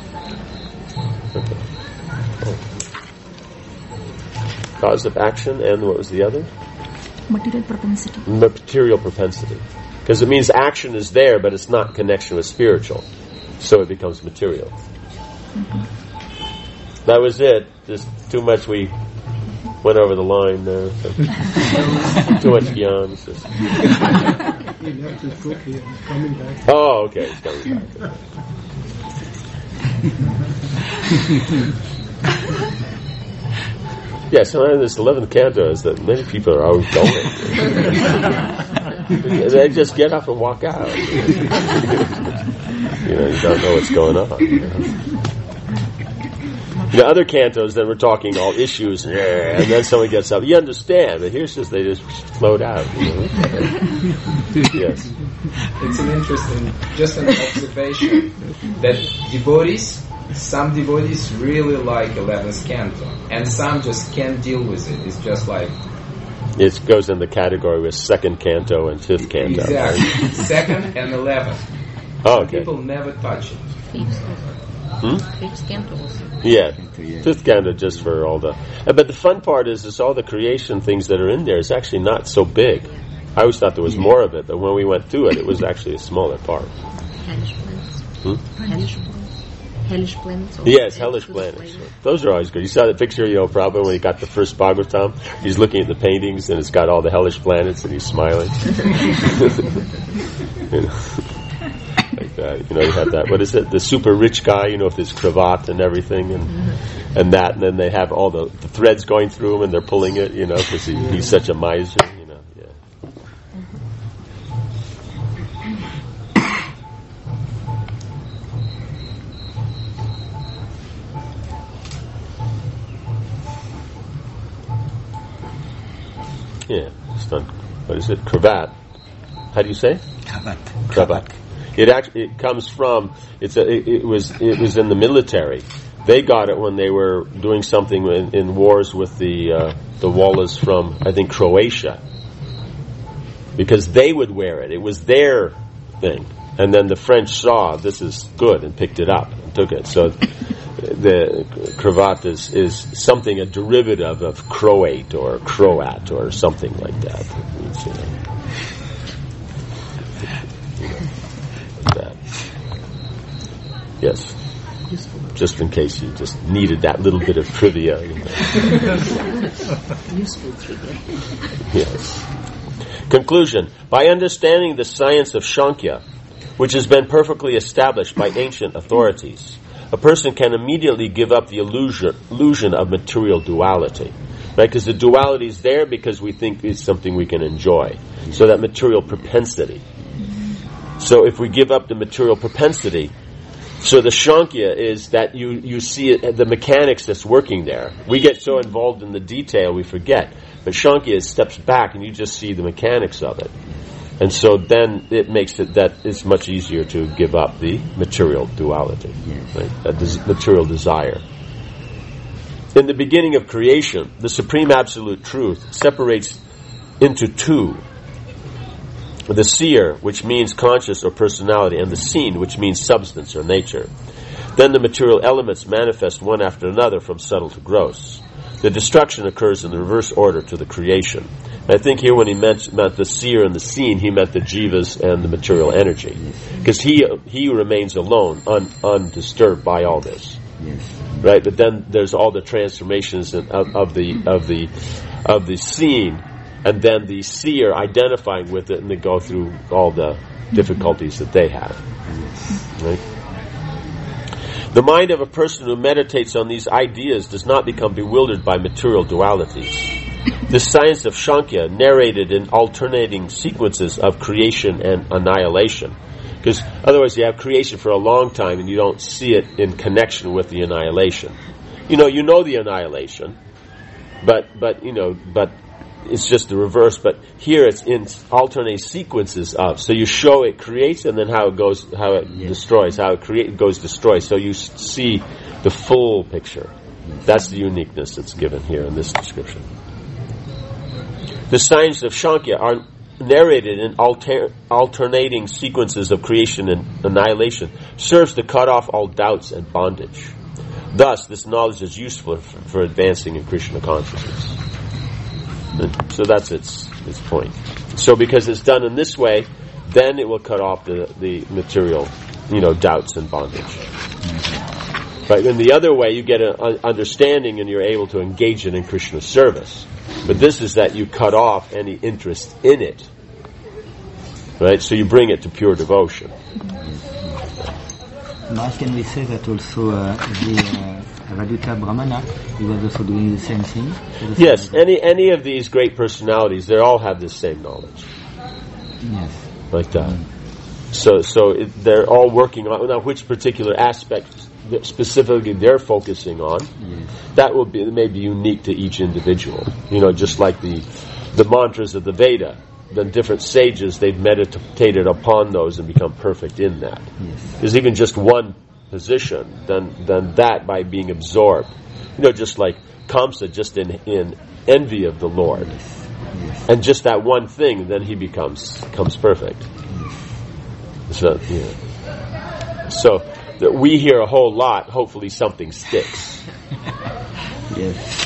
Oh. Cause of action, and what was the other? Material propensity. Material propensity. Because it means action is there, but it's not connection with spiritual. So it becomes material. Mm-hmm. That was it. Just too much, we went over the line there. Too much gyan. Oh, okay. It's coming back. Yeah, so this 11th canto is that many people are always going. They just get up and walk out. You don't know what's going on. Other cantos, then we're talking all issues, and then someone gets up. You understand, but here's just they just float out. Yes. It's an interesting, just an observation that some devotees really like 11th canto, and some just can't deal with it. It's just like it goes in the category with 2nd canto and 5th canto. Exactly, right? 2nd and 11th. Oh, okay. People never touch it. 5th canto also. Yeah, 5th canto just for all the. But the fun part is all the creation things that are in there is actually not so big. I always thought there was more of it, but when we went through it, it was actually a smaller part. Hellish planets. Hellish planets. Yes, hellish planets. Those are always good. You saw the picture, Prabhupada, when he got the first Bhagavatam. He's looking at the paintings, and it's got all the hellish planets, and he's smiling. Like that. You have that. What is it? The super rich guy, with his cravat and everything, and that, and then they have all the threads going through him, and they're pulling it, because he's such a miser, Yeah. Yeah, it's not. What is it? Cravat. How do you say? Cravat. It comes from. It was in the military. They got it when they were doing something in wars with the Wallahs from, I think, Croatia, because they would wear it. It was their thing, and then the French saw this is good and picked it up and took it. So the cravat is something, a derivative of Croat or Croat or something like that. That. Yes. Just in case you just needed that little bit of trivia. Useful trivia. Yes. Conclusion. By understanding the science of Sankhya, which has been perfectly established by ancient authorities, a person can immediately give up the illusion of material duality. Right? Because the duality is there because we think it's something we can enjoy. So that material propensity. So if we give up the material propensity, so the Sankhya is that you see it, the mechanics that's working there. We get so involved in the detail we forget. But Sankhya steps back and you just see the mechanics of it. And so then it makes it that it's much easier to give up the material duality, right? That material desire. In the beginning of creation, the Supreme Absolute Truth separates into two. The seer, which means conscious or personality, and the seen, which means substance or nature. Then the material elements manifest one after another from subtle to gross. The destruction occurs in the reverse order to the creation. And I think here when he meant the seer and the seen, he meant the jivas and the material energy. Because he remains alone, undisturbed by all this. Right? But then there's all the transformations of the seen, and then the seer identifying with it, and they go through all the difficulties that they have. Right? The mind of a person who meditates on these ideas does not become bewildered by material dualities. The science of Sankhya narrated in alternating sequences of creation and annihilation. Because otherwise you have creation for a long time and you don't see it in connection with the annihilation. You know the annihilation, but it's just the reverse. But here it's in alternate sequences of. So you show it creates and then how it destroys, how it goes destroys. So you see the full picture. That's the uniqueness that's given here in this description. The science of Sankhya are narrated in alternating sequences of creation and annihilation, serves to cut off all doubts and bondage. Thus, this knowledge is useful for advancing in Krishna consciousness. So that's its point. So because it's done in this way, then it will cut off the material, doubts and bondage. But in the other way, you get an understanding and you're able to engage it in Krishna service. But this is that you cut off any interest in it. Right? So you bring it to pure devotion. Maharaj, can we say that also the Raduta Brahmana, he was also doing the same thing? Yes, any of these great personalities, they all have the same knowledge. Yes. Like that. So they're all working on now which particular aspects that specifically they're focusing on. Yes. That will be maybe unique to each individual. Just like the mantras of the Veda. Then different sages, they've meditated upon those and become perfect in that. Yes. There's even just one position, then that by being absorbed. Just like Kamsa, just in envy of the Lord. Yes. And just that one thing, then he becomes perfect. So that we hear a whole lot, hopefully something sticks. Yes.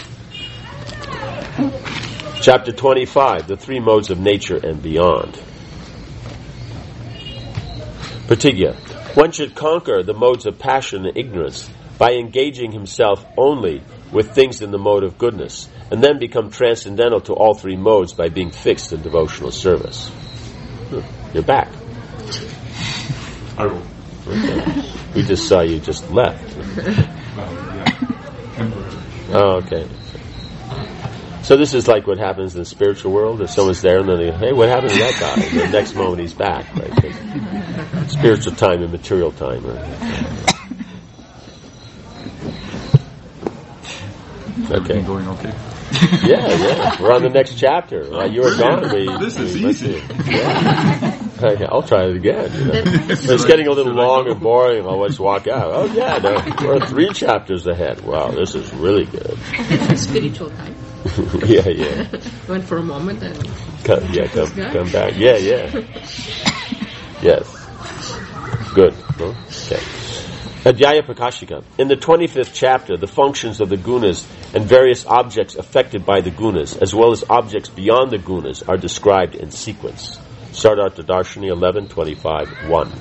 Chapter 25, the three modes of nature and beyond. Pratigya. One should conquer the modes of passion and ignorance by engaging himself only with things in the mode of goodness, and then become transcendental to all three modes by being fixed in devotional service. You're back. Okay. We just saw you just left. Oh, okay. So this is like what happens in the spiritual world. If someone's there and then they go, hey, what happened to that guy? And the next moment he's back. Right? Spiritual time and material time. Right? Okay. Going okay? Yeah. We're on the next chapter. You were gone. This is easy. Yeah. I'll try it again. It's getting a little long and boring. I'll just walk out. Oh yeah, no, we're 3 chapters ahead. Wow, this is really good. Spiritual time. Yeah. Went for a moment and come back. Yeah. Yes. Good. Okay. Adhyaya Prakashika. In the 25th chapter, the functions of the gunas and various objects affected by the gunas, as well as objects beyond the gunas, are described in sequence. Sardartha Darshani 11:25-1.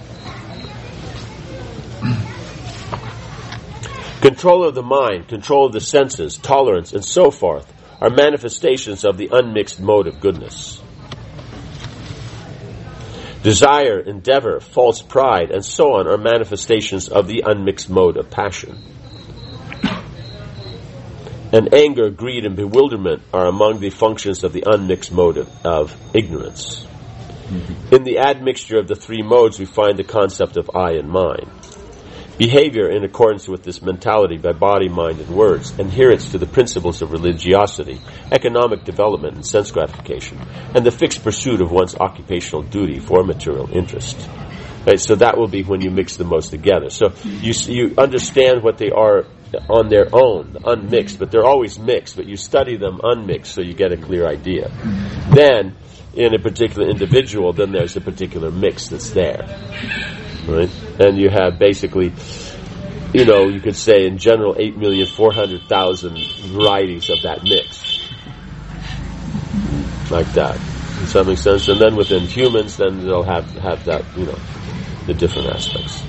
Control of the mind, control of the senses, tolerance, and so forth are manifestations of the unmixed mode of goodness. Desire, endeavor, false pride, and so on are manifestations of the unmixed mode of passion. And anger, greed, and bewilderment are among the functions of the unmixed mode of ignorance. In the admixture of the three modes, we find the concept of I and mine. Behavior in accordance with this mentality by body, mind, and words adherence to the principles of religiosity, economic development, and sense gratification, and the fixed pursuit of one's occupational duty for material interest. Right, so that will be when you mix the modes together. So you understand what they are on their own, unmixed, but they're always mixed, but you study them unmixed so you get a clear idea. Then, in a particular individual, then there's a particular mix that's there. Right? And you have basically, you could say in general 8,400,000 varieties of that mix. Like that. Does that make sense? And then within humans, then they'll have that, the different aspects.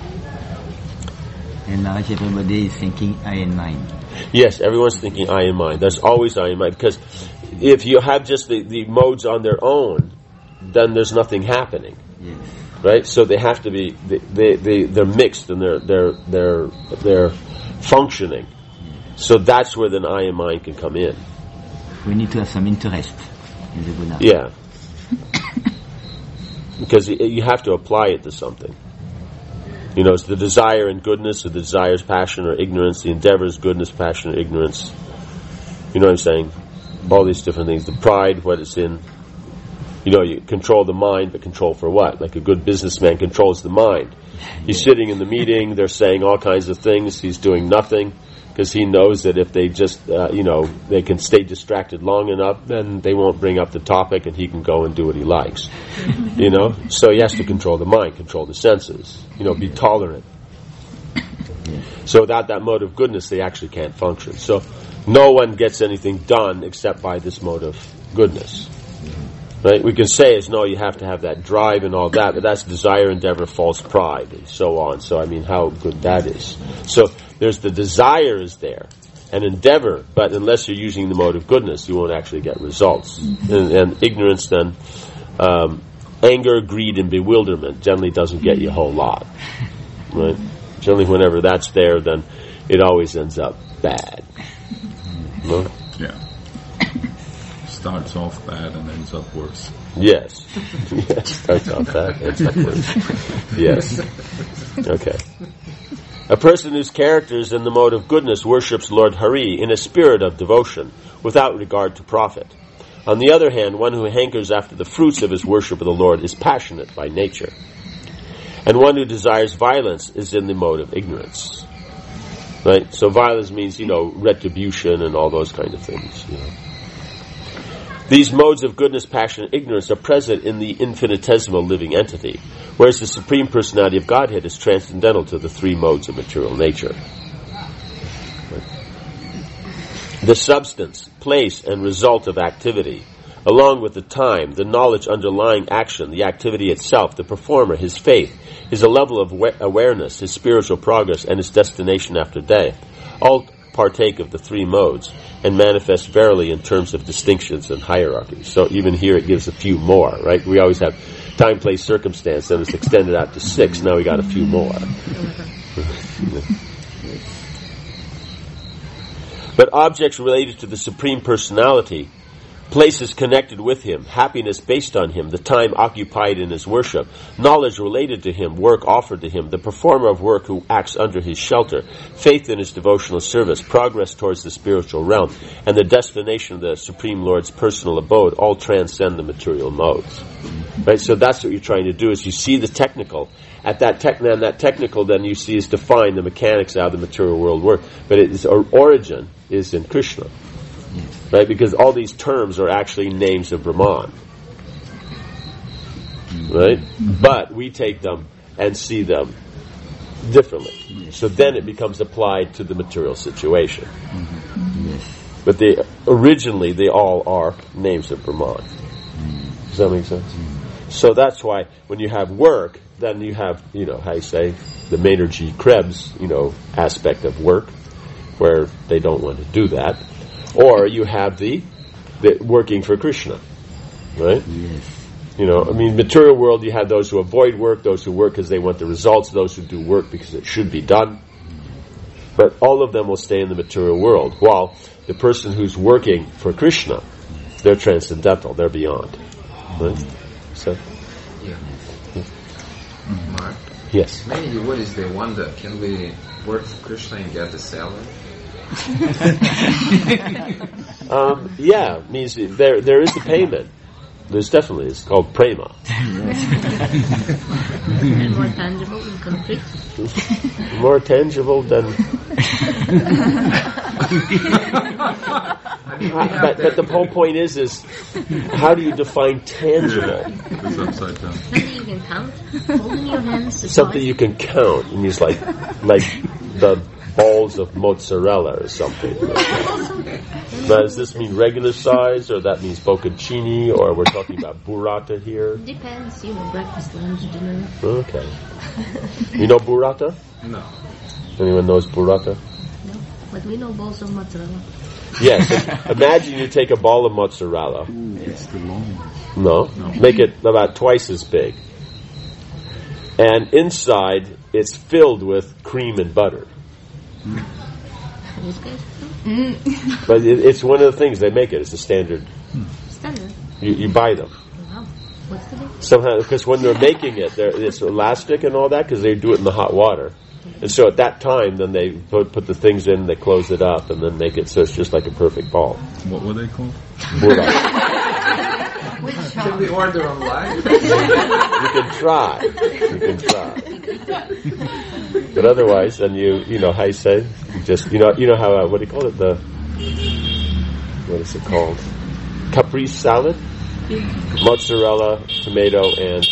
And now everybody is thinking I and mine. Yes, everyone's thinking I and mine. There's always I and mine. Because if you have just the modes on their own, then there's nothing happening. Yes. Right, so they have to be they're mixed and they're functioning. So that's where then I and mine can come in. We need to have some interest in the guna. Yeah, because you have to apply it to something. It's the desire and goodness, or the desire is passion or ignorance. The endeavor is goodness, passion, or ignorance. You know what I'm saying? All these different things. The pride, what it's in. You control the mind, but control for what? Like a good businessman controls the mind. He's sitting in the meeting, they're saying all kinds of things, he's doing nothing, because he knows that if they just, they can stay distracted long enough, then they won't bring up the topic and he can go and do what he likes. So he has to control the mind, control the senses, be tolerant. So without that mode of goodness, they actually can't function. So no one gets anything done except by this mode of goodness. Right? We can say you have to have that drive and all that, but that's desire, endeavor, false pride, and so on. So, how good that is. So, there's the desire is there, and endeavor, but unless you're using the mode of goodness, you won't actually get results. And ignorance then, anger, greed, and bewilderment generally doesn't get you a whole lot. Right? Generally, whenever that's there, then it always ends up bad. No? Yeah. starts off bad and ends up worse. Yes. Yes, starts off bad, ends up worse. Yes. Okay. A person whose character is in the mode of goodness worships Lord Hari in a spirit of devotion, without regard to profit. On the other hand, one who hankers after the fruits of his worship of the Lord is passionate by nature. And one who desires violence is in the mode of ignorance. Right? So violence means, retribution and all those kind of things. These modes of goodness, passion, and ignorance are present in the infinitesimal living entity, whereas the Supreme Personality of Godhead is transcendental to the three modes of material nature. The substance, place, and result of activity, along with the time, the knowledge underlying action, the activity itself, the performer, his faith, his level of awareness, his spiritual progress, and his destination after death, all partake of the three modes and manifest verily in terms of distinctions and hierarchies. So even here it gives a few more, right? We always have time, place, circumstance, then it's extended out to 6. Now we got a few more. But objects related to the Supreme Personality, places connected with him, happiness based on him, the time occupied in his worship, knowledge related to him, work offered to him, the performer of work who acts under his shelter, faith in his devotional service, progress towards the spiritual realm, and the destination of the Supreme Lord's personal abode all transcend the material modes. Right? So that's what you're trying to do, is you see the technical. At that technical then you see is defined the mechanics of how the material world works. But its origin is in Krishna. Right? Because all these terms are actually names of Brahman. Right? But we take them and see them differently. So then it becomes applied to the material situation. But originally they all are names of Brahman. Does that make sense? So that's why when you have work, then you have, how you say, the Maynard G. Krebs, aspect of work, where they don't want to do that. Or you have the working for Krishna, right? Yes. Material world, you have those who avoid work, those who work because they want the results, those who do work because it should be done. But all of them will stay in the material world, while the person who's working for Krishna, they're transcendental, they're beyond. Right? So, yeah. Mark? Yes. Many devotees, they wonder, can we work for Krishna and get the salary? Means there is a payment. There's definitely, it's called prema. And more tangible and concrete? More tangible than... but the whole point is how do you define tangible? It's upside down. Something you can count, holding your hands. Something you can count. It means like the balls of mozzarella or something. Now, does this mean regular size, or that means bocconcini, or we're talking about burrata here? Depends, breakfast, lunch, dinner. Okay. You know burrata? No. Anyone knows burrata? No, but we know balls of mozzarella. Yes. Imagine you take a ball of mozzarella. It's the long one. No. Make it about twice as big. And inside, it's filled with cream and butter. But it's one of the things they make it. It's a standard. Standard? You buy them. Wow. What's the difference? Somehow, because when they're making it, it's elastic and all that, because they do it in the hot water. And so at that time, then they put the things in, they close it up, and then make it so it's just like a perfect ball. What were they called? Can we order online? You can try. But otherwise, then you know how you say, you know how, what do you call it? What is it called? Caprese salad? Mozzarella, tomato, and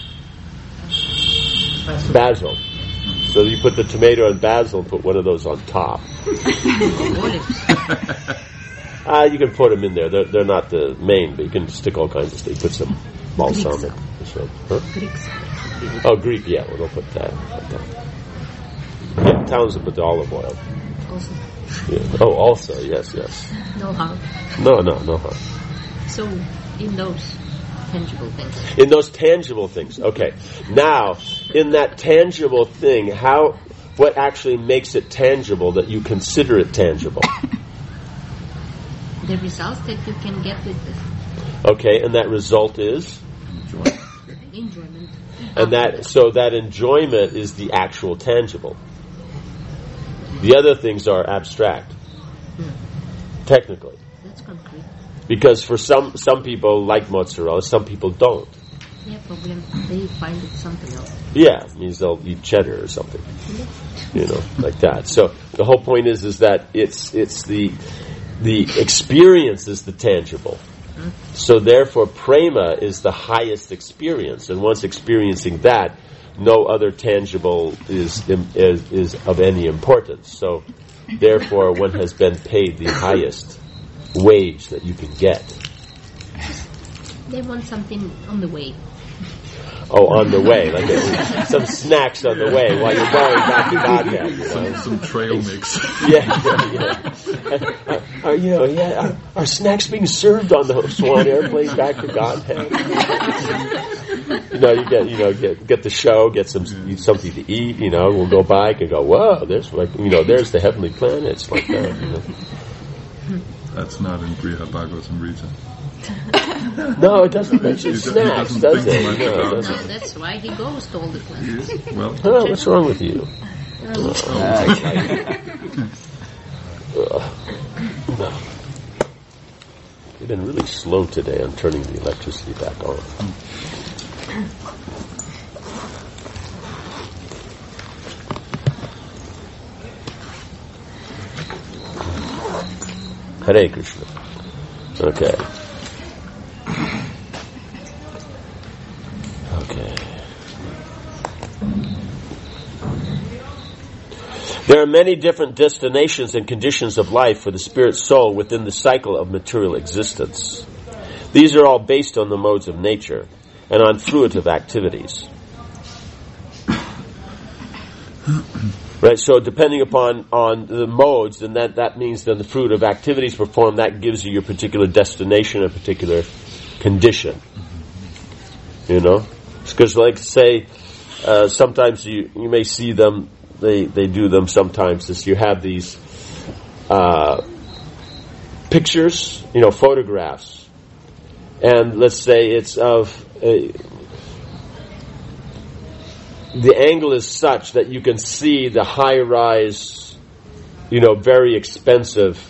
basil. So you put the tomato and basil, put one of those on top. You can put them in there. They're not the main, but you can stick all kinds of stuff. Put some balsamic. Oh, Greek, yeah. Well, don't put that. Yeah, Townsend put the olive oil. Also. Yeah. Oh, also, yes. No harm. No harm. So, in those tangible things. In those tangible things. Okay. Now, in that tangible thing, what actually makes it tangible that you consider it tangible? The results that you can get with this. Okay, and that result is? Enjoyment. And that enjoyment is the actual tangible. The other things are abstract, technically. That's concrete. Because for some people like mozzarella, some people don't. Yeah, problem. They find it something else. Yeah, it means they'll eat cheddar or something. Like that. So the whole point is that it's the experience is the tangible. So therefore, prema is the highest experience, and once experiencing that, no other tangible is of any importance. So therefore, one has been paid the highest wage that you can get. They want something on the way. Oh, on the way, like some snacks on the way while you're going back to Godhead. Some trail mix. Are snacks being served on the Swan airplane back to Godhead? You get the show, get something to eat. We'll go by and go, whoa, there's there's the heavenly planets like that. That's not in Brihat Bhagavatam Rita. No, it doesn't mention snacks, does it? No, that's why he goes to all the planets. Well, what's wrong with you? No. You've been really slow today on turning the electricity back on. Hare Krishna. Okay. There are many different destinations and conditions of life for the spirit soul within the cycle of material existence. These are all based on the modes of nature and on fruitive activities. Right, so depending upon the modes, then that means that the fruit of activities performed, that gives you your particular destination, a particular condition. Because like say, sometimes you may see them, they do them sometimes, is you have these pictures, photographs, and let's say it's of the angle is such that you can see the high-rise, very expensive,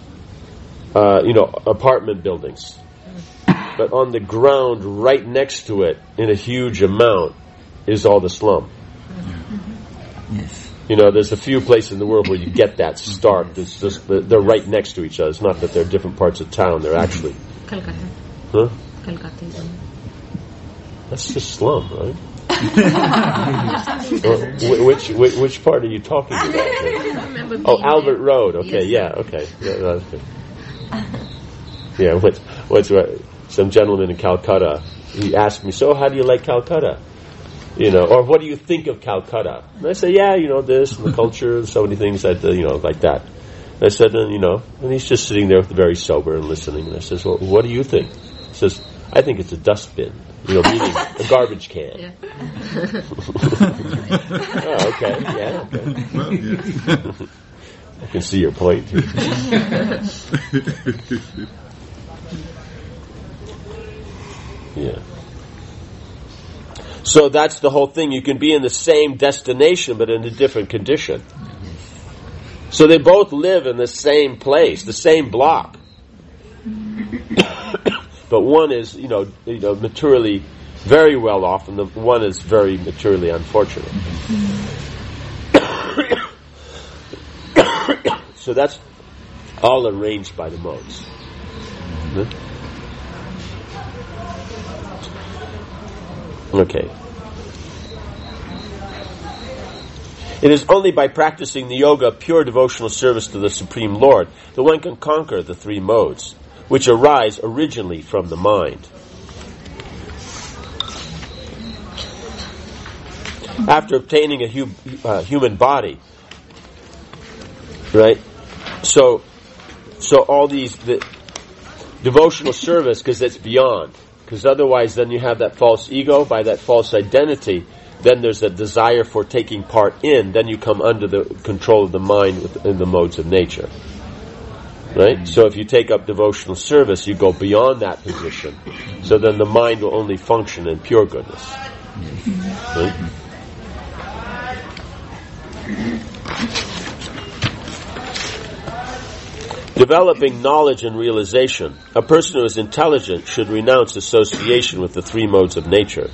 apartment buildings. But on the ground right next to it, in a huge amount, is all the slum. Yes. There's a few places in the world where you get that stark. It's just they're right next to each other. It's not that they're different parts of town. They're actually... Calcutta. Huh? Calcutta. That's just slum, right? Which part are you talking about? Oh, Albert Road. Okay, yes. Okay. Yeah, what's some gentleman in Calcutta, he asked me, so how do you like Calcutta? Or what do you think of Calcutta? And I say, this and the culture and so many things that, like that. And I said, and he's just sitting there very sober and listening. And I says, well, what do you think? He says, I think it's a dustbin. Meaning a garbage can. Yeah. Oh, okay. Yeah, okay. Well, yeah. I can see your point. Yeah. So that's the whole thing. You can be in the same destination, but in a different condition. So they both live in the same place, the same block. But one is, materially very well off, and the one is very materially unfortunate. So that's all arranged by the modes. Okay. It is only by practicing the yoga of pure devotional service to the Supreme Lord that one can conquer the three modes, which arise originally from the mind. After obtaining a human body, right? So all the devotional service, because it's beyond. Because otherwise, then you have that false ego. By that false identity, then there's a desire for taking part in. Then you come under the control of the mind within the modes of nature. Right? So if you take up devotional service, you go beyond that position. So then the mind will only function in pure goodness. Right? Developing knowledge and realization. A person who is intelligent should renounce association with the three modes of nature,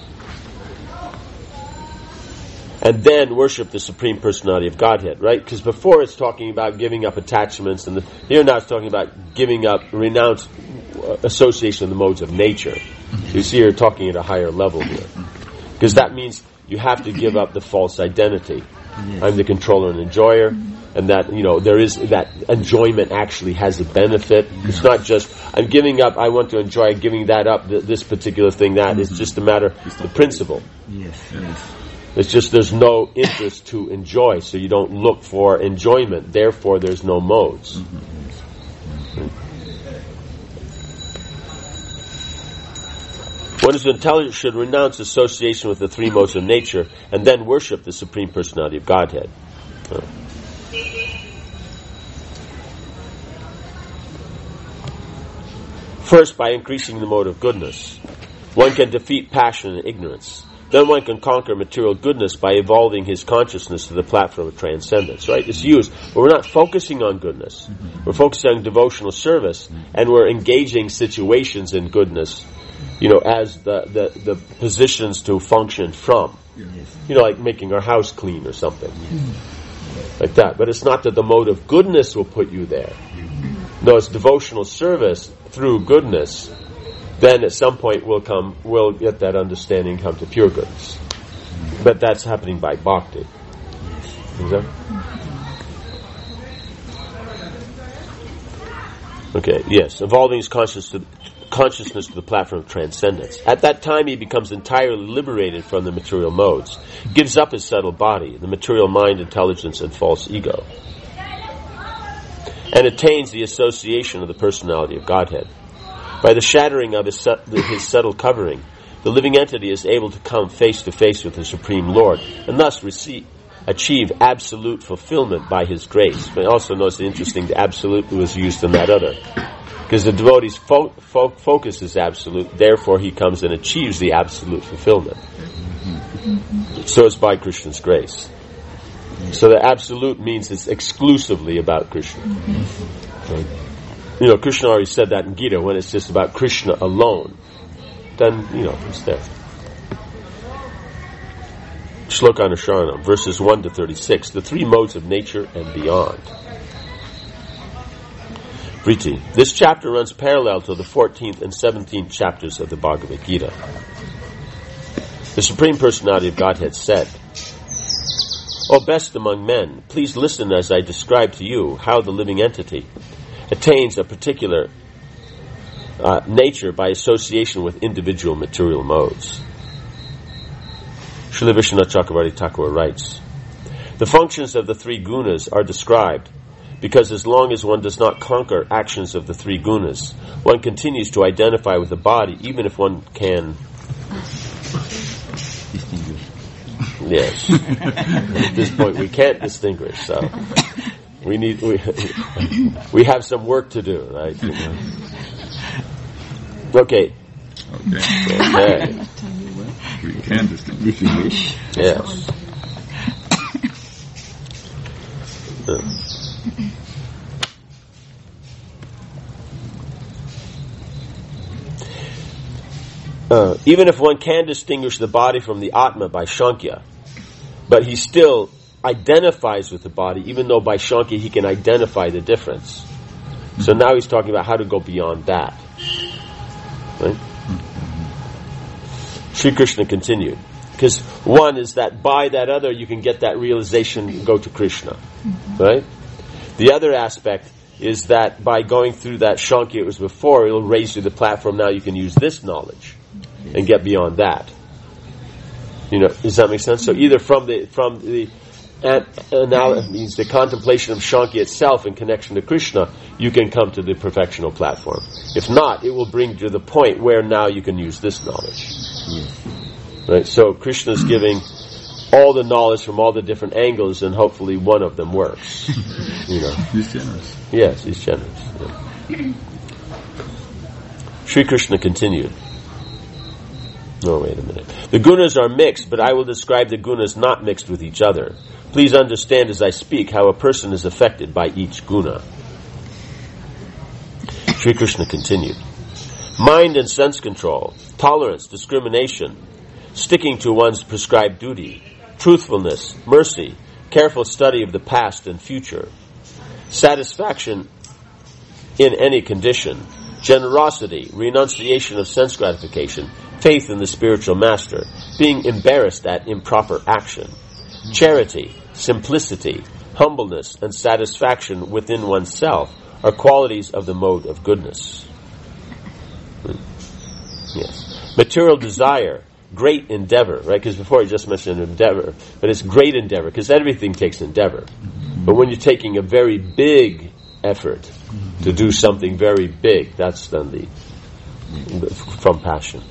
and then worship the Supreme Personality of Godhead, right? Because before it's talking about giving up attachments, and here now it's talking about giving up, renounce association of the modes of nature. So you see you're talking at a higher level here. Because that means you have to give up the false identity. Yes. I'm the controller and enjoyer, and that, there is, that enjoyment actually has a benefit. It's not just, I'm giving up, I want to enjoy giving that up, this particular thing, that. It's just a matter of the principle. Yes. It's just there's no interest to enjoy, so you don't look for enjoyment. Therefore, there's no modes. One who is intelligent should renounce association with the three modes of nature and then worship the Supreme Personality of Godhead. First, by increasing the mode of goodness, one can defeat passion and ignorance. Then one can conquer material goodness by evolving his consciousness to the platform of transcendence, right? It's used, but we're not focusing on goodness. We're focusing on devotional service, and we're engaging situations in goodness, as the positions to function from. Like making our house clean or something. Like that. But it's not that the mode of goodness will put you there. No, it's devotional service through goodness. Then at some point we'll get that understanding, come to pure goodness. But that's happening by bhakti. Is that? Okay, yes. Evolving his consciousness to the platform of transcendence. At that time he becomes entirely liberated from the material modes, gives up his subtle body, the material mind, intelligence, and false ego, and attains the association of the personality of Godhead. By the shattering of his subtle covering, the living entity is able to come face to face with the Supreme Lord, and thus achieve absolute fulfillment by his grace. But also notice the interesting, the absolute was used in that other. Because the devotee's focus is absolute, therefore he comes and achieves the absolute fulfillment. So it's by Krishna's grace. So the absolute means it's exclusively about Krishna. Right? Krishna already said that in Gita, when it's just about Krishna alone, then, it's there. Shlokanusharanam, verses 1 to 36, the three modes of nature and beyond. Priti, this chapter runs parallel to the 14th and 17th chapters of the Bhagavad Gita. The Supreme Personality of Godhead said, O best among men, please listen as I describe to you how the living entity attains a particular nature by association with individual material modes. Srila Vishwanath Chakravarti Thakur writes, the functions of the three gunas are described because as long as one does not conquer actions of the three gunas, one continues to identify with the body, even if one can distinguish. Yes. At this point we can't distinguish, so we have some work to do, right? Okay. We can distinguish. Yes. Even if one can distinguish the body from the Atma by Shankya, but he still identifies with the body, even though by Shankya he can identify the difference. So now he's talking about how to go beyond that. Right? Sri Krishna continued. Because one is that by that other you can get that realization and go to Krishna. Right? The other aspect is that by going through that Shankya it was before, it'll raise you to the platform, now you can use this knowledge and get beyond that. Does that make sense? So either from the now it means the contemplation of Shankya itself in connection to Krishna, you can come to the perfectional platform. If not, it will bring you to the point where now you can use this knowledge. Right? So Krishna is giving all the knowledge from all the different angles, and hopefully one of them works. He's generous. Yes, he's generous. Yeah. Sri Krishna continued. No, wait a minute. The gunas are mixed, but I will describe the gunas not mixed with each other. Please understand as I speak how a person is affected by each guna. Sri Krishna continued. Mind and sense control, tolerance, discrimination, sticking to one's prescribed duty, truthfulness, mercy, careful study of the past and future, satisfaction in any condition, generosity, renunciation of sense gratification, faith in the spiritual master, being embarrassed at improper action, charity, simplicity, humbleness, and satisfaction within oneself are qualities of the mode of goodness. Yes. Material desire, great endeavor, right? Because before he just mentioned endeavor, but it's great endeavor, because everything takes endeavor. But when you're taking a very big effort to do something very big, that's then from passion.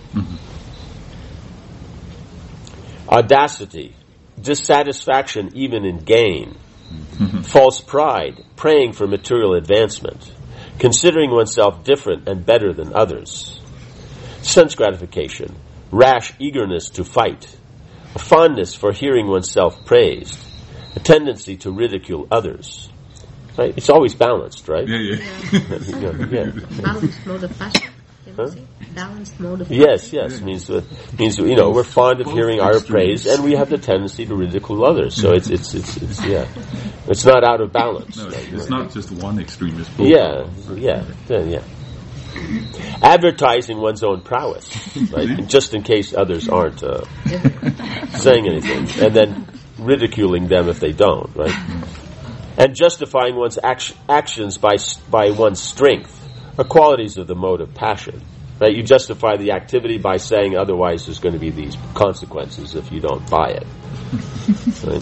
Audacity, dissatisfaction even in gain, false pride, praying for material advancement, considering oneself different and better than others, sense gratification, rash eagerness to fight, a fondness for hearing oneself praised, a tendency to ridicule others. Right? It's always balanced, right? Yeah. Balanced mode of passion. Huh? Balanced mode of passion. Yes. Means we're fond of hearing our praise, and we have the tendency to ridicule others. So it's not out of balance. No, right? it's not just one extreme. It's both. Yeah. Advertising one's own prowess, right? Just in case others aren't saying anything, and then ridiculing them if they don't, right? And justifying one's actions by one's strength are qualities of the mode of passion, right? You justify the activity by saying otherwise there's going to be these consequences if you don't buy it, right?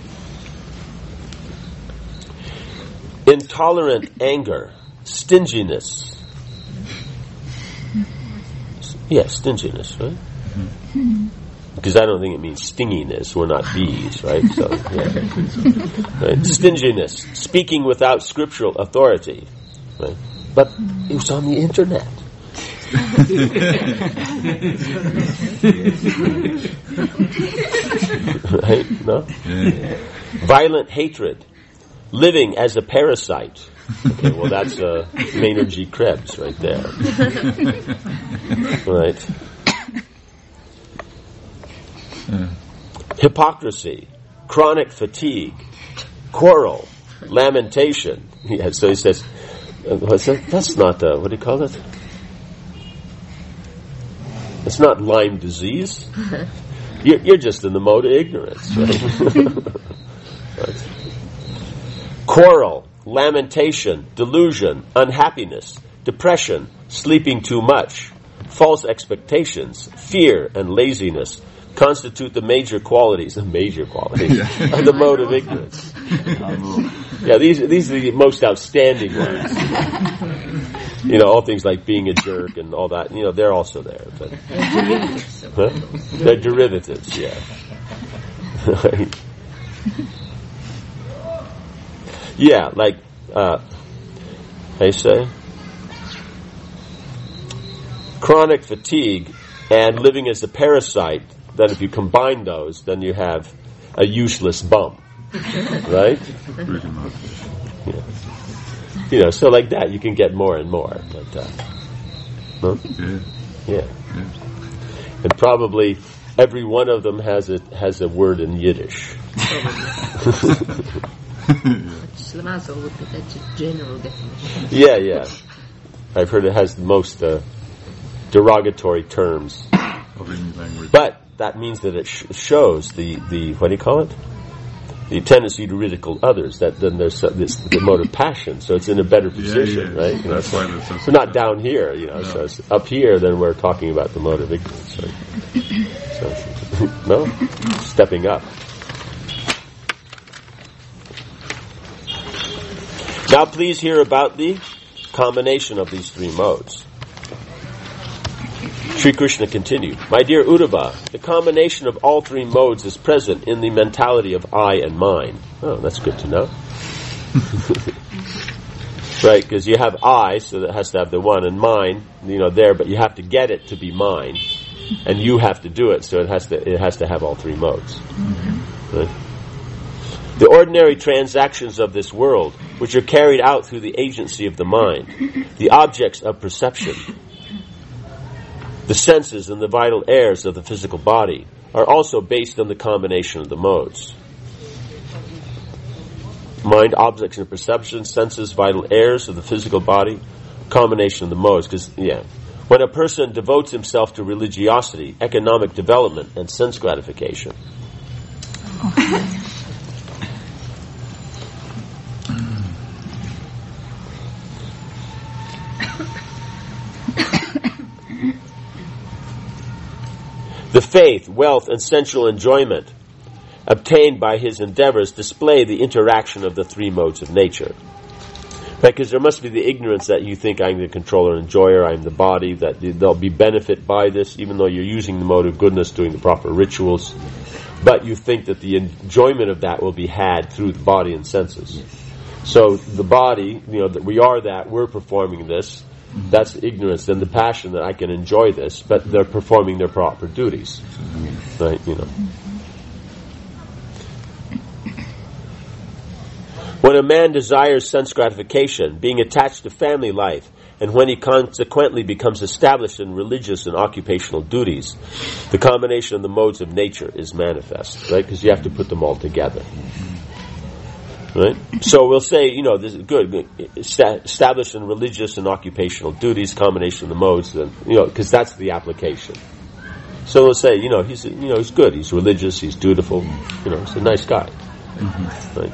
Intolerant anger, stinginess. Yeah, stinginess, right? Because I don't think it means stinginess. We're not bees, right? So, yeah. Right? Stinginess, speaking without scriptural authority, right? But it was on the internet. Right? No? Yeah. Violent hatred, living as a parasite. Okay, well that's Maynard G. Krebs right there. Right? Hypocrisy, chronic fatigue, quarrel, lamentation. Yeah, so he says, that's not, what do you call it? It's not Lyme disease. You're just in the mode of ignorance, right? Right. Quarrel, lamentation, delusion, unhappiness, depression, sleeping too much, false expectations, fear, and laziness constitute the major qualities of the mode of ignorance. Yeah, these are the most outstanding ones. All things like being a jerk and all that, they're also there. But they're derivatives, yeah. Yeah, like, how you say? Chronic fatigue and living as a parasite, then if you combine those, then you have a useless bum. Right? Yeah. So like that, you can get more and more. But, huh? Yeah. And probably every one of them has a word in Yiddish. Slamazo would be that general definition. Yeah. I've heard it has the most derogatory terms of any language. But that means that it shows the what do you call it? The tendency to ridicule others. That then there's the mode of passion. So it's in a better position, right? That's why that's so not down here, No. So it's up here. Then we're talking about the mode of ignorance. Right? So no, stepping up. Now, please hear about the combination of these three modes. Sri Krishna continued, "My dear Uddhava, the combination of all three modes is present in the mentality of I and mine." Oh, that's good to know. Right, because you have I, so that has to have the one, and mine, there, but you have to get it to be mine, and you have to do it, so it has to have all three modes. Right? The ordinary transactions of this world, which are carried out through the agency of the mind, the objects of perception, the senses and the vital airs of the physical body, are also based on the combination of the modes. Mind, objects and perception, senses, vital airs of the physical body, combination of the modes. Because, when a person devotes himself to religiosity, economic development, and sense gratification, the faith, wealth, and sensual enjoyment obtained by his endeavors display the interaction of the three modes of nature. Because there must be the ignorance that you think I'm the controller and enjoyer, I'm the body, that there'll be benefit by this, even though you're using the mode of goodness, doing the proper rituals. But you think that the enjoyment of that will be had through the body and senses. So the body, that we are that, we're performing this, that's ignorance, and the passion that I can enjoy this, but they're performing their proper duties. Right, When a man desires sense gratification, being attached to family life, and when he consequently becomes established in religious and occupational duties, the combination of the modes of nature is manifest, right? Because you have to put them all together. Right? So we'll say, this is good. Established in religious and occupational duties, combination of the modes, because that's the application. So we'll say, he's good. He's religious. He's dutiful. He's a nice guy. Right?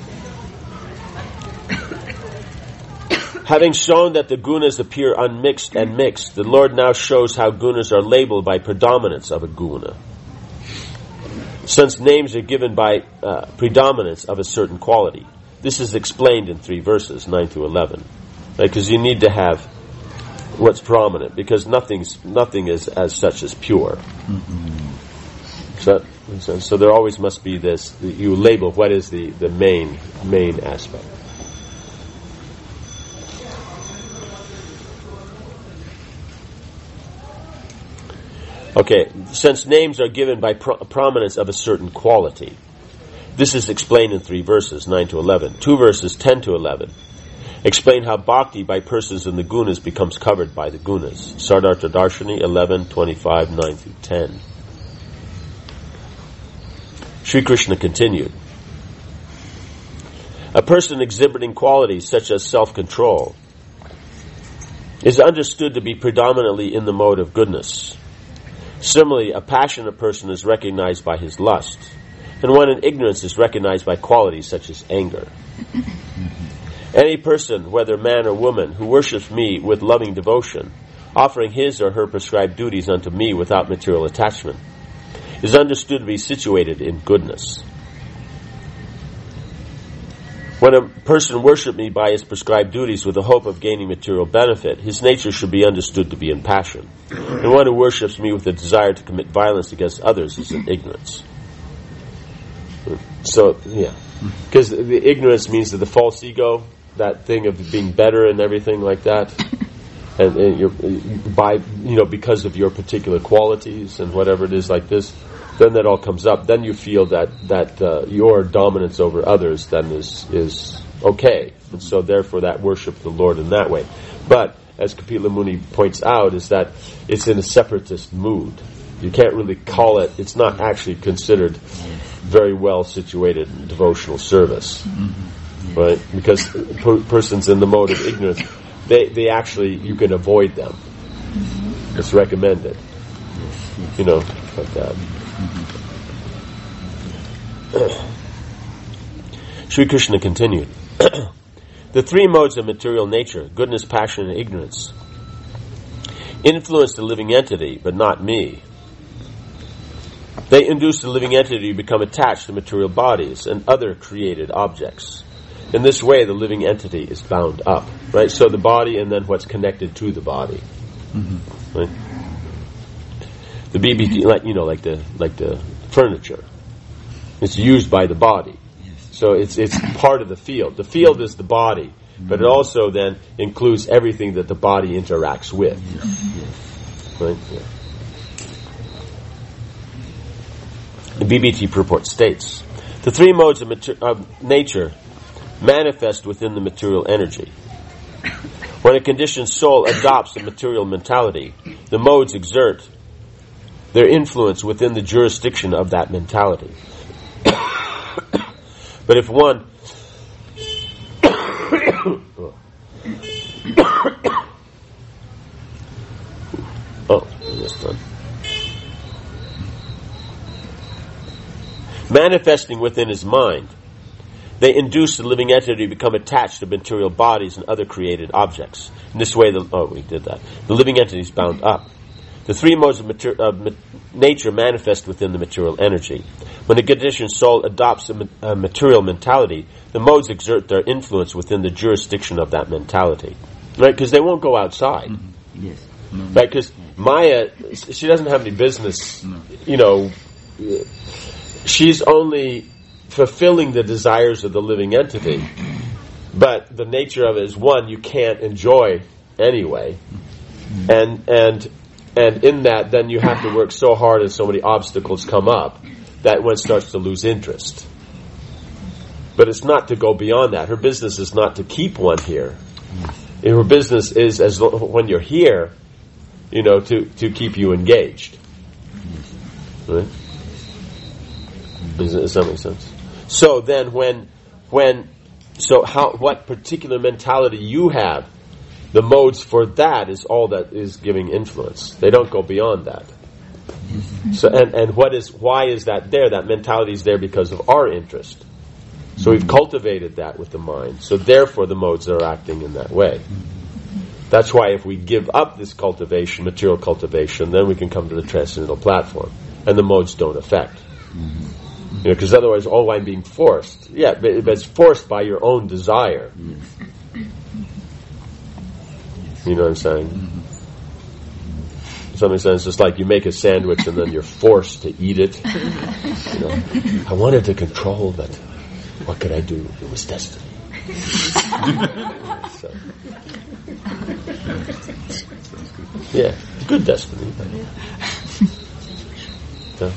Having shown that the gunas appear unmixed and mixed, the Lord now shows how gunas are labeled by predominance of a guna. Since names are given by predominance of a certain quality, this is explained in 3 verses, 9 to 11. Because you need to have what's prominent, because nothing is as such as pure. So there always must be this. You label what is the main aspect. Okay, since names are given by prominence of a certain quality, this is explained in 3 verses, 9 to 11. 2 verses, 10 to 11, explain how bhakti by persons in the gunas becomes covered by the gunas. Sardartha Darshani 11, 25, 9 through 10. Sri Krishna continued, a person exhibiting qualities such as self-control is understood to be predominantly in the mode of goodness. Similarly, a passionate person is recognized by his lust, and one in ignorance is recognized by qualities such as anger. Any person, whether man or woman, who worships me with loving devotion, offering his or her prescribed duties unto me without material attachment, is understood to be situated in goodness. When a person worships me by his prescribed duties with the hope of gaining material benefit, his nature should be understood to be in passion. And one who worships me with the desire to commit violence against others is in ignorance. So, because the ignorance means that the false ego, that thing of being better and everything like that, and you're, because of your particular qualities and whatever it is like this, then that all comes up. Then you feel that your dominance over others then is okay, and so therefore that worship the Lord in that way. But as Kapila Muni points out, is that it's in a separatist mood. You can't really call it. It's not actually considered very well situated devotional service, right? Because persons in the mode of ignorance, they actually, you can avoid them. It's recommended, like that. Sri Krishna continued, the 3 modes of material nature, goodness, passion, and ignorance, influence the living entity, but not me. They induce the living entity to become attached to material bodies and other created objects. In this way, the living entity is bound up, right? So the body and then what's connected to the body. Right? The BBT, like the furniture. It's used by the body. So it's part of the field. The field is the body, but it also then includes everything that the body interacts with. Right? Yeah. The BBT purport states, the three modes of nature manifest within the material energy. When a conditioned soul adopts a material mentality, the modes exert their influence within the jurisdiction of that mentality. But if one manifesting within his mind, they induce the living entity to become attached to material bodies and other created objects. In this way, the living entity is bound up. The three modes of nature manifest within the material energy. When a conditioned soul adopts a material mentality, the modes exert their influence within the jurisdiction of that mentality. Right? Because they won't go outside. Mm-hmm. Yes. Mm-hmm. Right? Because Maya, she doesn't have any business, she's only fulfilling the desires of the living entity. But the nature of it is, one, you can't enjoy anyway. And in that, then you have to work so hard and so many obstacles come up that one starts to lose interest. But it's not to go beyond that. Her business is not to keep one here. Her business is, when you're here, to keep you engaged. Right? Does that make sense? So then what particular mentality you have, the modes for that is all that is giving influence. They don't go beyond that. So why is that there? That mentality is there because of our interest. So we've cultivated that with the mind. So therefore the modes are acting in that way. That's why if we give up this cultivation, material cultivation, then we can come to the transcendental platform. And the modes don't affect. Because otherwise, I'm being forced. Yeah, but it's forced by your own desire. You know what I'm saying? Something says, just like you make a sandwich and then you're forced to eat it. I wanted to control, but what could I do? It was destiny. So. Yeah, good destiny. So.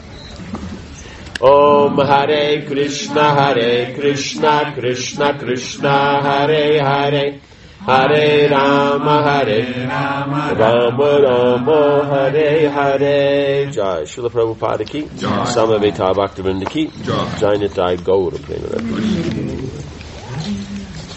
Om Hare Krishna, Krishna Krishna, Hare Hare, Hare Rama, Rama Rama, Hare Hare. Jai Srila Prabhupada ki, Samaveta Bhaktivinoda ki, Jai Nitai Gaura Prema.